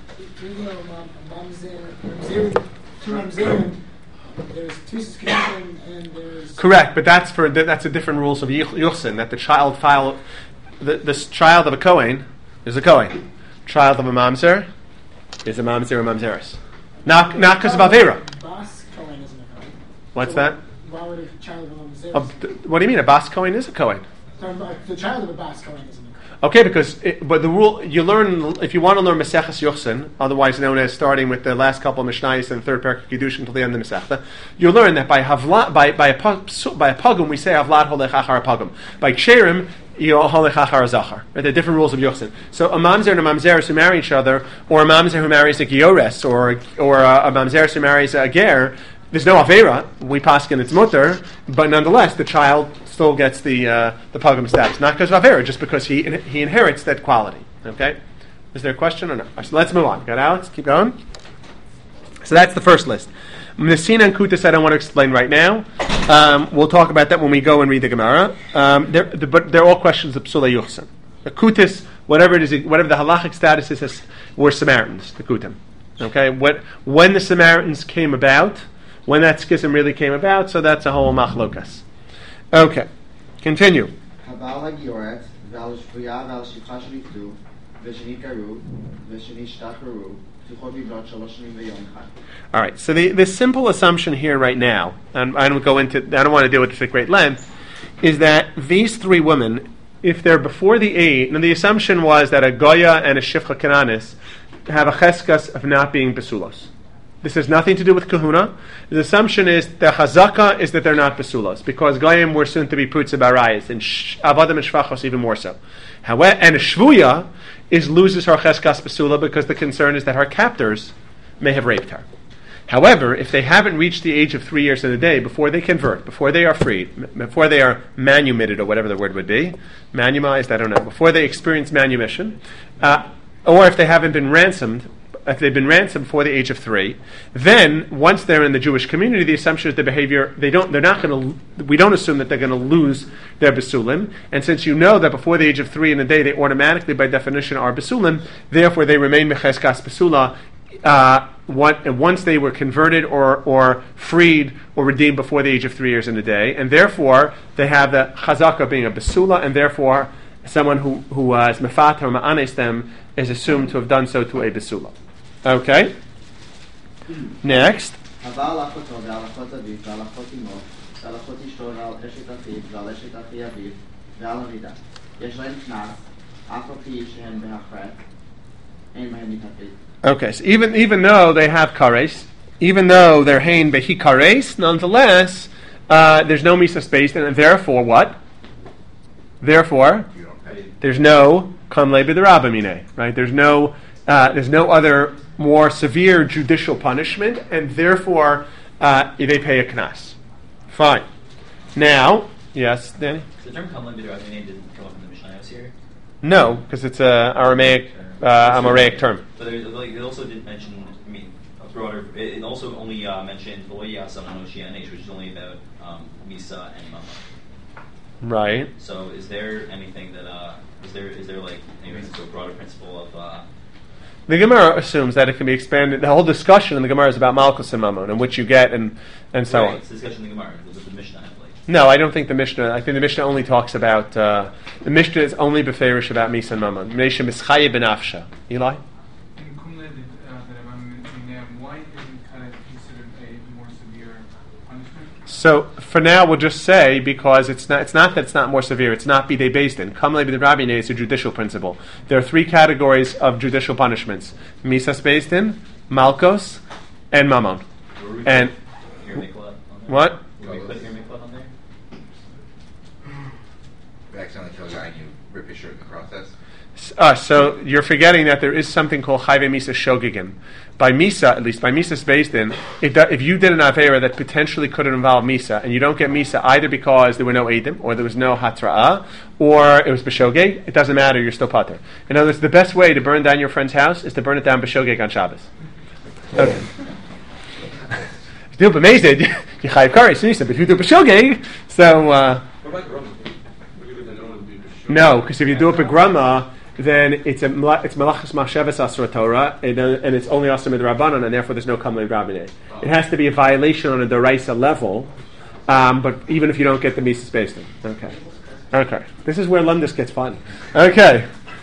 There's Tvisas Kedushin and there's correct, but that's for that's a different rules of Yuchsin, that the child file the this child of a Kohen is a Kohen. Child of a mamzer is a mamzer or mamzeres. Not not because of Avera. Bas Kohen isn't a Kohen. What's that? why would a child of a mamzer? Uh, th- what do you mean? A bas Kohen is a Kohen. So, uh, the child of a bas Kohen isn't a Kohen. Okay, because it, but the rule you learn if you want to learn Maseches Yochsin, otherwise known as starting with the last couple of Mishnayos and the third parak of Kiddushin until the end of the Masechta, you learn that by havla by by a by a pagum we say havlat holech achar pagum. By ksherim you holech achar zachar. Right, there are different rules of Yochsin. So a mamzer and a mamzeres who marry each other, or a mamzer who marries a giores, or or a, a mamzeres who marries a ger. There's no avera. We paskin it's mutter, but nonetheless, the child still gets the uh, the pagum status, not because of avera, just because he in, he inherits that quality. Okay, is there a question or no? So let's move on. Got Alex? Keep going. So that's the first list. Messina and Kutas I don't want to explain right now. Um, we'll talk about that when we go and read the Gemara. Um, they're, the, but they're all questions of Psula Yuchsan. The Kutas, whatever it is, whatever the halachic status is, were Samaritans. The Kutim. Okay, what when the Samaritans came about. When that schism really came about, so that's a whole machlokas. Okay, continue. All right, so the, the simple assumption here right now, and I don't go into, I don't want to deal with this at great length, is that these three women, if they're before the age, and the assumption was that a Goya and a Shifcha Kananis have a cheskas of not being besulos. This has nothing to do with kahuna. The assumption is the chazaka is that they're not besulos, because goyim were soon to be prutza barayis, and avadim and shvachos even more so. However, and a shvuya is loses her cheskas besula because the concern is that her captors may have raped her. However, if they haven't reached the age of three years and a day before they convert, before they are freed, before they are manumitted or whatever the word would be, manumized, I don't know, before they experience manumission, uh, or if they haven't been ransomed. If they've been ransomed before the age of three, then once they're in the Jewish community, the assumption is the behavior they don't. They're not going to. We don't assume that they're going to lose their besulim. And since you know that before the age of three in a day, they automatically, by definition, are besulim. Therefore, they remain mecheskas besula. Uh, one, once they were converted or or freed or redeemed before the age of three years in a day, and therefore they have the chazaka being a besula, and therefore someone who who uh, is mefater or ma'anes them is assumed to have done so to a besula. Okay. Next. Okay, so even even though they have kares, even though they're hein behi kares, nonetheless, uh, there's no misa space, and therefore what? Therefore, there's no kamle b'derabamine, right? There's no uh, there's no other more severe judicial punishment, and therefore uh, they pay a knas. Fine. Now, yes, Danny? So the term kamle b'derabamine didn't come up in the Mishnayos here? No, because it's an Aramaic, uh, Amoraic term. But there, like, it also didn't mention, I mean, a broader, it, it also only uh, mentioned Veloyasa Manoshi, which is only about um, Misa and Mama. Right. So is there anything that, uh, is there, is there like, anyways, it's a broader principle of... Uh, the Gemara assumes that it can be expanded. The whole discussion in the Gemara is about Malchus and Mammon, and which you get, and, and so right, on. It's the discussion in the Gemara. Does the Mishnah have, like... No, I don't think the Mishnah, I think the Mishnah only talks about, uh, the Mishnah is only beferish about Misa and Mammon. Mishnah Mischaye benafsha. Eli? In Kumle, why isn't kind of considered a more severe punishment? So for now, we'll just say, because it's not it's not that it's not more severe, it's not bidei based in. Kamle b'dei Rabbi is a judicial principle. There are three categories of judicial punishments: misas based in, malkos, and mammon. And what? You accidentally kill a guy and you rip his shirt in the process. Uh, so you're forgetting that there is something called chayve misa shogigin. By misa, at least by misa's based in, if, that, if you did an avera that potentially could have involved misa, and you don't get misa either because there were no edim, or there was no hatra'ah, or it was b'shogeg, it doesn't matter, you're still pater. In other words, the best way to burn down your friend's house is to burn it down b'shogeg on Shabbos. Okay. If you do it b'mezid, you chayiv kares misa, but if you do it b'shogeg, so... Uh, no, because if you do it b'grama, then it's a it's malachas machshavas asra Torah, and, uh, and it's only asra midrabanan, and therefore there's no kamei rabbanei. It has to be a violation on a deraisa level, um, but even if you don't get the mises based in. Okay, okay. This is where Lundis gets fun. Okay,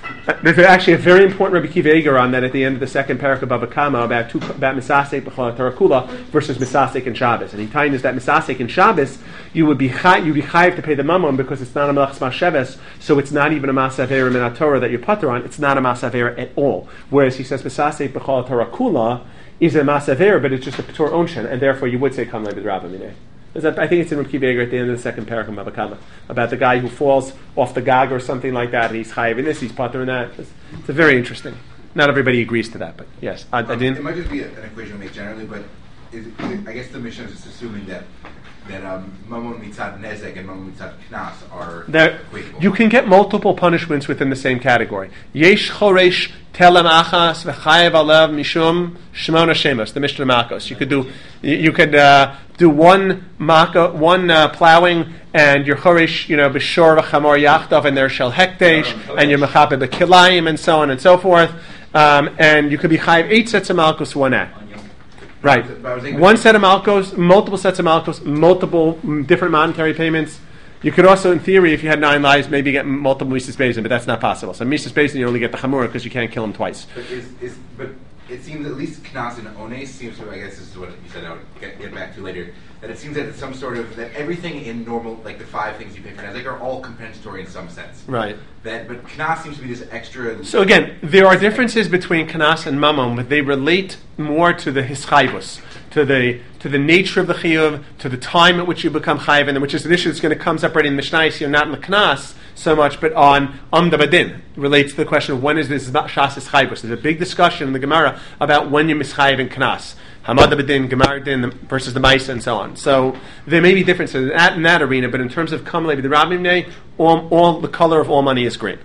There's actually a very important Rabbi Kiva Eger on that at the end of the second parak of Bava Kama about two, about Misasek B'chol Tarakula versus Misasek and Shabbos. And he tells us that Misasek and Shabbos you would be chay, you'd be chayiv to pay the mamon because it's not a Melachs Masheves, so it's not even a Masavera Min Torah that you're putter on. It's not a Masavera at all. Whereas he says Misasek B'chol Tarakula is a Masavera, but it's just a P'tor Onshan, and therefore you would say Kamlei B'draba Mineh. I think it's in Rabbi Kiva Eger at the end of the second parak of Bava Kama about the guy who falls off the gag or something like that, and he's chayiv in this, he's putter in that. It's, it's a very interesting. Not everybody agrees to that, but yes, I, um, I didn't. It might just be a, an equation we make generally, but is it, is it, I guess the mission is just assuming that that um, mamon mitzad nezek and mamon mitzad knas are there, equatable. You can get multiple punishments within the same category. Yesh choresh telem achas v'chayev alev mishum shmona shemos. The Mishnah Makos. You could do. You, you could uh, do one maka, one uh, plowing, and your choresh, you know, b'shor v'chamor yachdav, and there shel hekdesh, and your mechape b'kilayim, and so on and so forth. Um, and you could be chayev eight sets of malchus, one act. Right. One set of malchus, multiple sets of malchus, multiple mm, different monetary payments. You could also, in theory, if you had nine lives, maybe get multiple Mises Bezin, but that's not possible. So Mises Bezin, you only get the Chamura because you can't kill him twice. But, is, is, but it seems at least Knas and Ones seems to, I guess this is what you said I would get, get back to later, that it seems that it's some sort of, that everything in normal, like the five things you pay for Nezek are all compensatory in some sense. Right. That, but Knas seems to be this extra... So again, there are differences between Knas and Mammon, but they relate more to the Hischayvus, to the to the nature of the chiyuv, to the time at which you become chayiv, and which is an issue that's going to come separating the Mishnais, you're not in the Knas so much, but on Amda Badin. Relates to the question of when is this Shas Hischayvus. There's a big discussion in the Gemara about when you're mischayiv in Knas. Hamad Badin, Gemara Din versus the Maisa, and so on. So there may be differences in that, in that arena, but in terms of Kamlei B'Drabimnei, all, all the color of all money is green.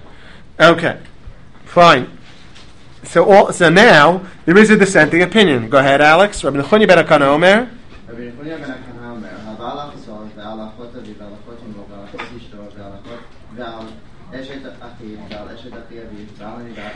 Okay, fine. So all, so now there is a dissenting opinion. Go ahead, Alex. Rabbi Nechunya ben Akana Omer. Rabbi Nechunya ben Akana Omer. Havala chesol ve'alachot aviv ve'alachot imo ve'alachot ishto ve'alachot ve'al eshet achiv ve'al eshet achi aviv ve'al nidat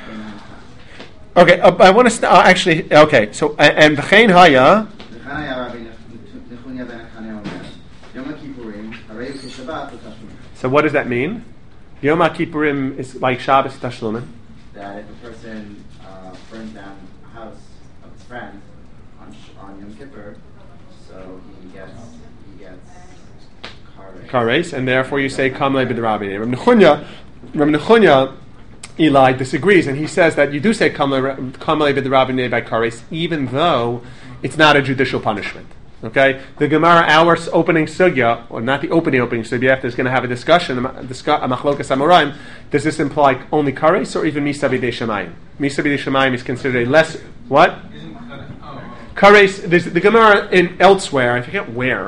ben. Okay, uh, I want to st- uh, actually. Okay, so uh, and v'chein haya. V'chein haya Rabbi Nechunya ben Akana Omer. Yom Kippurim harei k'Shabbat v'tashlumin. So what does that mean? Yom Kippurim is like Shabbos Tashlumin. That if a person uh, burns down a house of his friend on sh- on Yom Kippur, so he gets he gets kares. Kares, and therefore you say Kamlei B'Drabinei. Rabbi Nechunya, Rabbi Nechunya, Eli disagrees, and he says that you do say Kamlei B'Drabinei by Kares, even though it's not a judicial punishment. Okay, the Gemara, our opening sugya, or not the opening opening sugya, is going to have a discussion, a machlokas amoraim. Does this imply only kares or even misa b'dei shemayim? Misa b'dei shemayim is considered a less what? Kares. There's the Gemara in elsewhere. I forget where.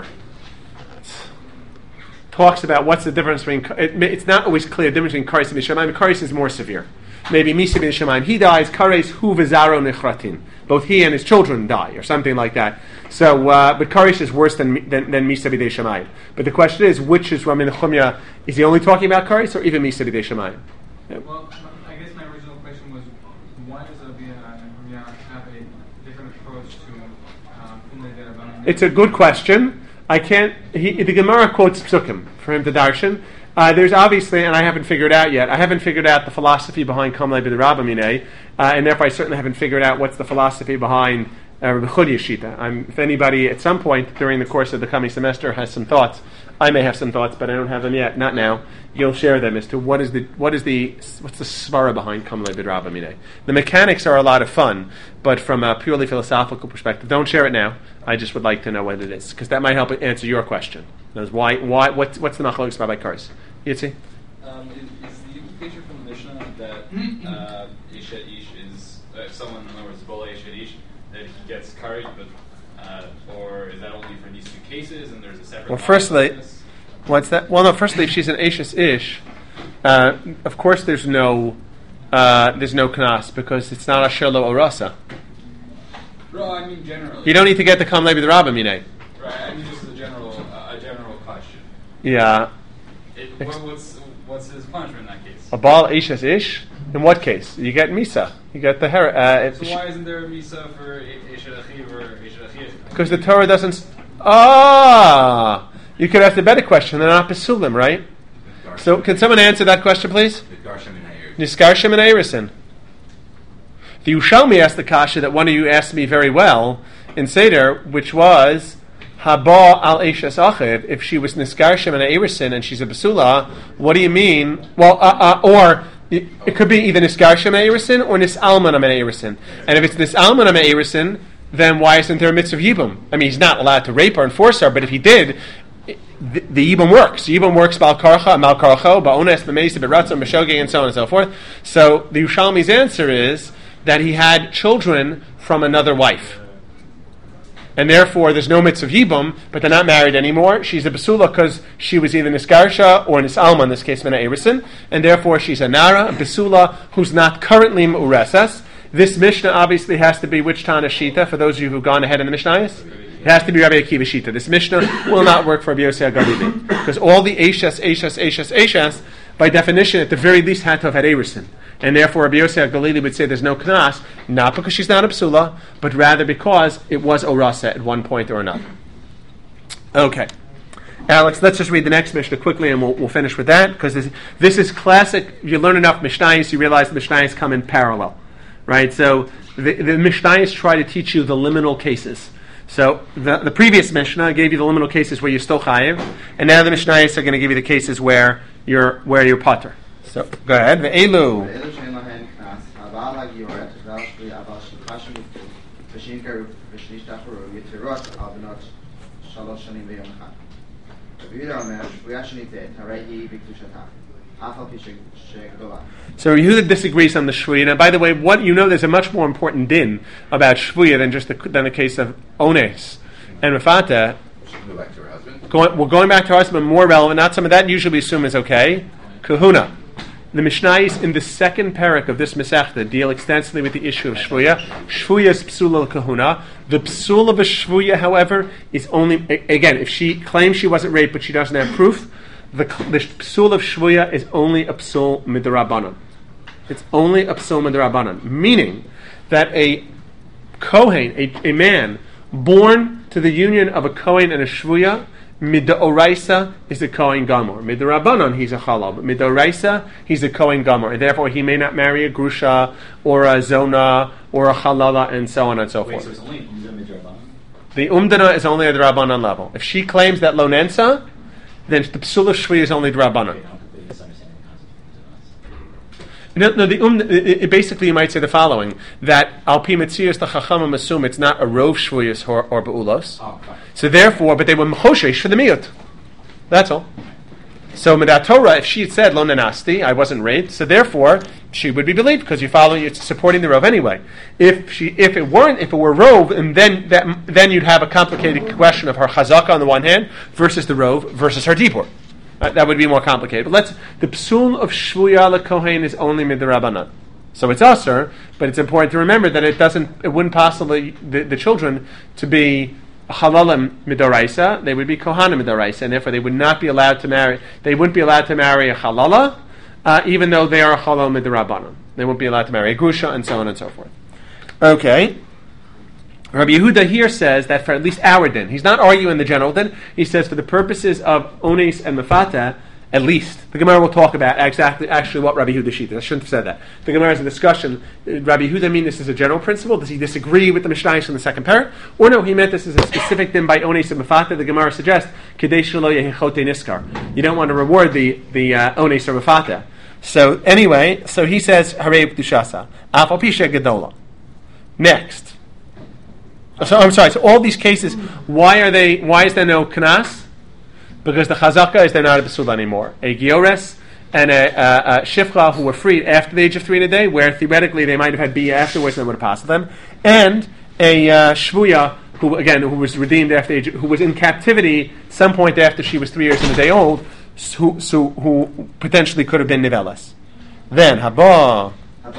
Talks about what's the difference between. It, it's not always clear the difference between kares and shemayim. Kares is more severe. Maybe misa b'dei shemayim. He dies. Kares hu v'zaro nechratin. Both he and his children die, or something like that. So, uh, but Karesh is worse than than, than Misa b'dei Shemayim. But the question is, which is Rabbi Nechunya? Is he only talking about Karesh, or even Misa b'dei Shemayim? Yeah. Well, I guess my original question was, why does Rabbi Nechunya have a different approach to Kumlei B'Drabinei? It's a good question. I can't. He, the Gemara quotes Psukim for him to darshan. Uh, there's obviously, and I haven't figured out yet, I haven't figured out the philosophy behind Kamlei B'Drabinei, uh, and therefore I certainly haven't figured out what's the philosophy behind uh, Rabbi Chudya Shita. I'm, if anybody at some point during the course of the coming semester has some thoughts, I may have some thoughts, but I don't have them yet, not now. You'll share them as to what is the what is the what's the svara behind Kamlei B'Drabinei. The mechanics are a lot of fun, but from a purely philosophical perspective, don't share it now. I just would like to know what it is, because that might help answer your question. Knows why? Why? What's what's the machlokes by Kares? Yitzi? Um, is, is the implication from the Mishnah that uh, Isha Ish is uh, someone, in other words, Bola Isha Ish, that he gets carried, but uh, or is that only for these two cases? And there's a separate. Well, firstly, what's that? Well, no. Firstly, if she's an Ashes Ish, uh, of course there's no uh, there's no knas because it's not a shelo orasa. Well, I mean generally. You don't need to get the Kamlei B'Drabinei. Right. I mean just a general uh, a general question. Yeah. It, what, what's what's his punishment in that case? A bal Ashes Ish. In what case? You get misa. You get the her. Uh, so why isn't there a misa for Eshet Achiv or Eshet Achiv? Because the Torah doesn't. Ah, you could ask the better question. They're not pesulim, right? So, can someone answer that question, please? The Garshan and Hayir Niskarshim and Erisin. The Yerushalmi asked the kasha that one of you asked me very well in Seder, which was Haba al Eishes Achiv. If she was Niskarshim and Erisin and she's a Basula, what do you mean? Well, uh, uh, or it, it could be either Niskarshim and Erisin or Nisalman and Erisin. And if it's Nisalman and Erisin, then why isn't there a mitzvah of Yibum? I mean, he's not allowed to rape her and force her, but if he did, the, the Yibum works. The Yibum works Bal Karcha, Mal Karcho, Ba'ones, B'meisa, B'ratzon, B'shogeg, and so on and so forth. So the Yerushalmi's answer is that he had children from another wife. And therefore, there's no mitzvah of Yibum, but they're not married anymore. She's a Basula because she was either Niskarsha or Nisalma, in this case, Mena Erisin, and therefore she's a Nara, a Basula, who's not currently M'uresas. This Mishnah obviously has to be which Tana Shita, for those of you who've gone ahead in the Mishnayos? It has to be Rabbi Akiva Shita. This Mishnah will not work for Rabbi Yossi HaGalili. Because all the Eishes, Eishes, Eishes, Eishes, by definition, at the very least had to have had Erisin. And therefore Rabbi Yossi HaGalili would say there's no Knas, not because she's not a Psula, but rather because it was Orasa at one point or another. Okay. Alex, let's just read the next Mishnah quickly and we'll, we'll finish with that, because this, this is classic. If you learn enough Mishnayos, you realize the Mishnayos come in parallel. Right, so the, the Mishnayos try to teach you the liminal cases. So the, the previous Mishnah gave you the liminal cases where you're still chayiv, and now the Mishnayos are going to give you the cases where you're where you're pater. So go ahead. Ve'elu. So Yehuda disagrees on the Shvuya. Now, by the way, what you know, there's a much more important din about Shvuya than just the, than the case of Ones and Mefata. Go back to her husband. Going, well, going back to her husband, more relevant. Not some of that. Usually, we assume is okay. Kahuna. The Mishnayos in the second parak of this Masechta deal extensively with the issue of Shvuya. Shvuya is psula kahuna. The psula of a Shvuya, however, is only again if she claims she wasn't raped, but she doesn't have proof. The, the psul of Shvuya is only a psul midrabanan. It's only a psul midrabanan, meaning that a kohen, a, a man born to the union of a kohen and a Shvuya, midoraisa is a kohen gamor. Midrabanan, he's a halal, but midoraisa, he's a kohen gamor, and therefore he may not marry a grusha or a zona or a halala, and so on and so Wait, forth. so it's only umdana midrabanan? The umdana is only at the rabbanan level. If she claims that lonensa, then the psul of Shvuya is only Drabanan. No, no, the um, it, it basically you might say the following: that al pi metzius the chachamim assume it's not a rov Shvuyas or, or beulos. Oh, okay. So therefore, but they were mechoshesh for the miyut. That's all. So Medat Torah, if she had said lo nanasti, I wasn't raped, so therefore she would be believed because you follow, it's supporting the rov anyway. If she, if it weren't, if it were rov, and then that, then you'd have a complicated question of her chazaka on the one hand versus the rov versus her dibur. Uh, that would be more complicated. But let's the psul of shvuya lekohen is only midrabanan, so it's usher. But it's important to remember that it doesn't, it wouldn't possibly the, the children to be halalim midoraisa, they would be kohanim midoraisa, and therefore they would not be allowed to marry. They wouldn't be allowed to marry a halala, uh, even though they are halal midrabanan. They won't be allowed to marry a grusha, and so on and so forth. Okay, Rabbi Yehuda here says that for at least our din, he's not arguing the general din. He says for the purposes of ones and mefata, at least the Gemara will talk about exactly actually what Rabbi Yehuda shita. I shouldn't have said that. The Gemara is a discussion. Rabbi Yehuda mean this is a general principle? Does he disagree with the Mishnayos in the second parak? Or no, he meant this is a specific din by ones and mefata. The Gemara suggests kadesh lo yehichote niskar. You don't want to reward the the uh, ones or mefata. So anyway, so he says harei b'tushasa afal pisha gedola. Next. So I'm sorry. So all these cases, why are they? Why is there no knas? Because the chazaka is they're not a besul anymore. A giores and a, a, a shifcha who were freed after the age of three in a day, where theoretically they might have had bia afterwards and would have passed them, and a uh, shvuya who again who was redeemed after age, who was in captivity some point after she was three years and a day old, who, so, who potentially could have been nivelas. Then haba.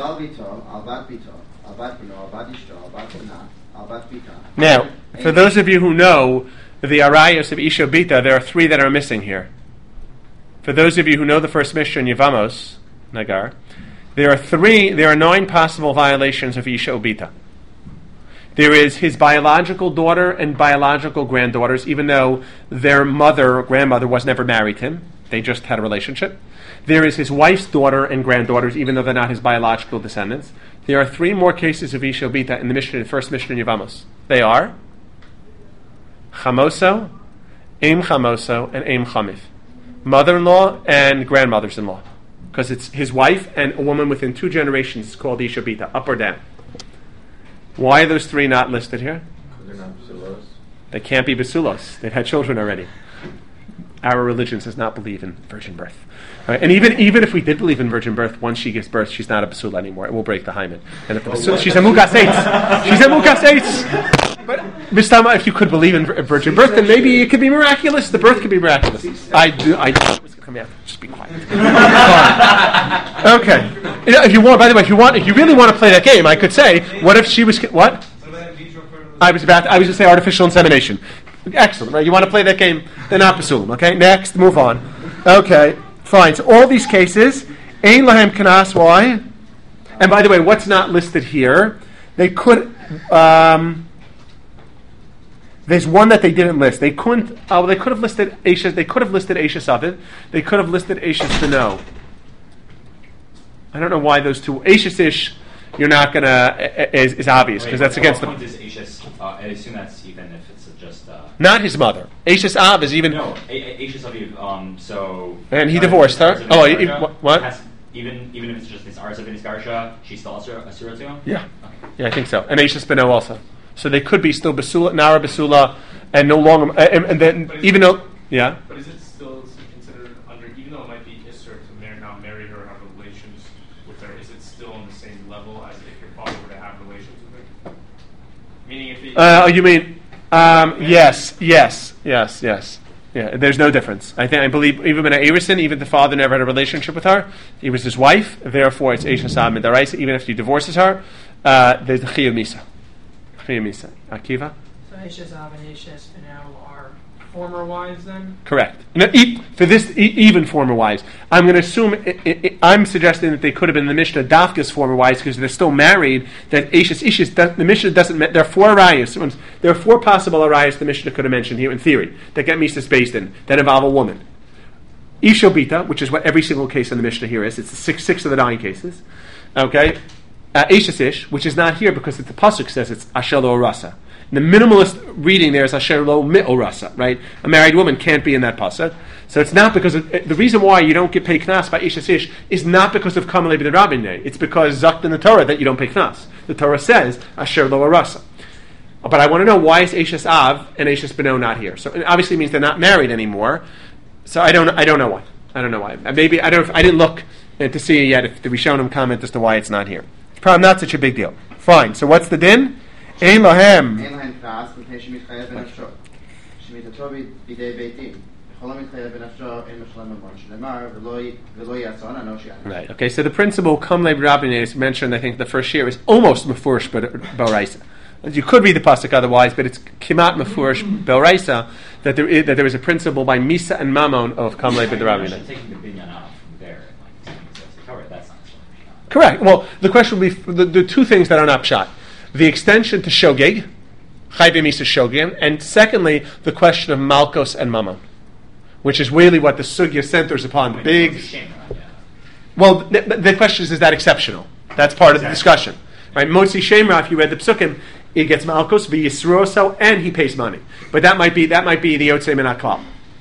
Now, for those of you who know the arayos of Isha Bita, there are three that are missing here. For those of you who know the first Mishnah in Yevamos, Nagar, there are three, there are nine possible violations of Isha Bita. There is his biological daughter and biological granddaughters, even though their mother or grandmother was never married to him. They just had a relationship. There is his wife's daughter and granddaughters, even though they're not his biological descendants. There are three more cases of Isha Bita in the Mishnah, the first Mishnah in Yevamos. They are Chamoso, Aim Chamoso, and Aim Chamif. Mother-in-law and grandmothers-in-law. Because it's his wife and a woman within two generations is called Isha Bita, up or down. Why are those three not listed here? They're not basulos. They can't be basulos. They've had children already. Our religion does not believe in virgin birth. Right? And even even if we did believe in virgin birth, once she gives birth, she's not a basula anymore. It will break the hymen. And if the basula, she's a mukas eitz. She's a mukas eitz. But Mistama, if you could believe in virgin birth, then maybe it could be miraculous. The birth could be miraculous. I do. I do. Come here. Just be quiet. Okay. You know, if you want, by the way, if you want, if you really want to play that game, I could say, what if she was what? I was about. To, I was going to say artificial insemination. Excellent, right? You want to play that game? They're not basulim. Okay, next, move on. Okay, fine. So all these cases, ein lahem kanas. Why? And by the way, what's not listed here? They could. Um, there's one that they didn't list. They couldn't. Oh, well, they could have listed Eishes. They could have listed Eishes Avid. They could have listed Eishes Beno. I don't know why those two Eishes Ish. You're not gonna is, is obvious because that's against the. What point is Eishes? Uh, I assume that's even if it's just. Uh, Not his mother. Eishes Av is even. No, Eishes Aviv. Um, so. And he divorced her. Oh, he, what? Has, even even if it's just this Arza V'nis Garsha, she's still Asura to him? Yeah. Okay. Yeah, I think so. And Eishes Beno also. So they could be still Basula, Nara Basula, and no longer. And, and then even it, though. Yeah. But is it still considered under, even though it might be Isser to marry, not marry her or have relations with her, is it still on the same level as if your father were to have relations with her? Meaning if he. Uh, you mean. Um, yes, yes, yes, yes. Yeah, there's no difference. I think I believe even in Erison, even the father never had a relationship with her. He was his wife. Therefore, it's Eishes Av Midaraisa. Even if he divorces her, uh, there's the Chiyuv Misa. Chiyuv Misa. Akiva. So Eishes Av and Eishes Beno are former wives, then. Correct. No, e- for this, e- even former wives. I'm going to assume. It, it, it, I'm suggesting that they could have been the Mishnah Dafka's former wives because they're still married. That Eishes Ishes. The Mishnah doesn't. There are four arayos. There are four possible arayos the Mishnah could have mentioned here in theory that get Misas based in that involve a woman. Isha Bita, which is what every single case in the Mishnah here is. It's the six six of the nine cases. Okay. Uh, Eishes Ish, which is not here because the pasuk says it's Asher Lo Rasa. The minimalist reading there is Asher Lo Mi'o Rasa, right? A married woman can't be in that pasuk. So it's not because of, the reason why you don't get paid knas by Eishes Ish is not because of Kamalei B'nei Rabbinei. It's because Zakt in the Torah that you don't pay knas. The Torah says Asher Lo Rasa. But I want to know why is Eishes Av and Eishes Beno not here? So it obviously means they're not married anymore. So I don't I don't know why. I don't know why. Maybe I don't I didn't look to see yet if the Rishonim comment as to why it's not here. It's probably not such a big deal. Fine. So what's the din? Ein lahem. אין להם כעס מפני שמתחייב בנפשו. שמיטתו בידי בית דין. בכל המתחייב בנפשו אין משלם ממון שנאמר ולא יעשון אנוש יענוש. Right. Okay. So the principle Kamlei B'Rabbinei is mentioned. I think the first year is almost mefurish b'oraisa. You could read the pasuk otherwise, but it's kimat mefurish b'oraisa that there is, that there is a principle by Misa and Mammon of Kamlei B'Rabbinei. Taking the binyan off from there, like saying that's not. Correct. Well, the question would be the, the two things that are not pshat. The extension to shogeg, chayve misa shogeg, and secondly, the question of malkos and mammon, which is really what the sugya centers upon. Big. Well, the, the question is, is that exceptional? That's part of the discussion. Right? Motzi Shemra, if you read the psukim, it gets malkos, v'yisroso, and he pays money. But that might be that might be the yotzei min haklal.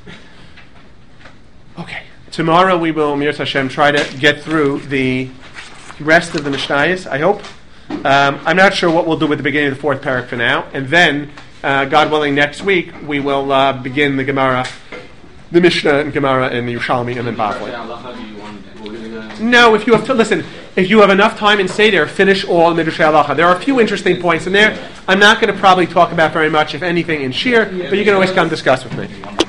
Okay. Tomorrow we will, Mir Hashem, try to get through the rest of the Mishnayos, I hope. Um, I'm not sure what we'll do with the beginning of the fourth parak for now. And then, uh, God willing, next week we will uh, begin the Gemara, the Mishnah and Gemara and the Yerushalmi and then Bavli. No, if you have to, listen, if you have enough time in Seder, finish all Midrashay Halacha. There are a few interesting points in there. I'm not going to probably talk about very much, if anything, in Shir, but you can always come discuss with me.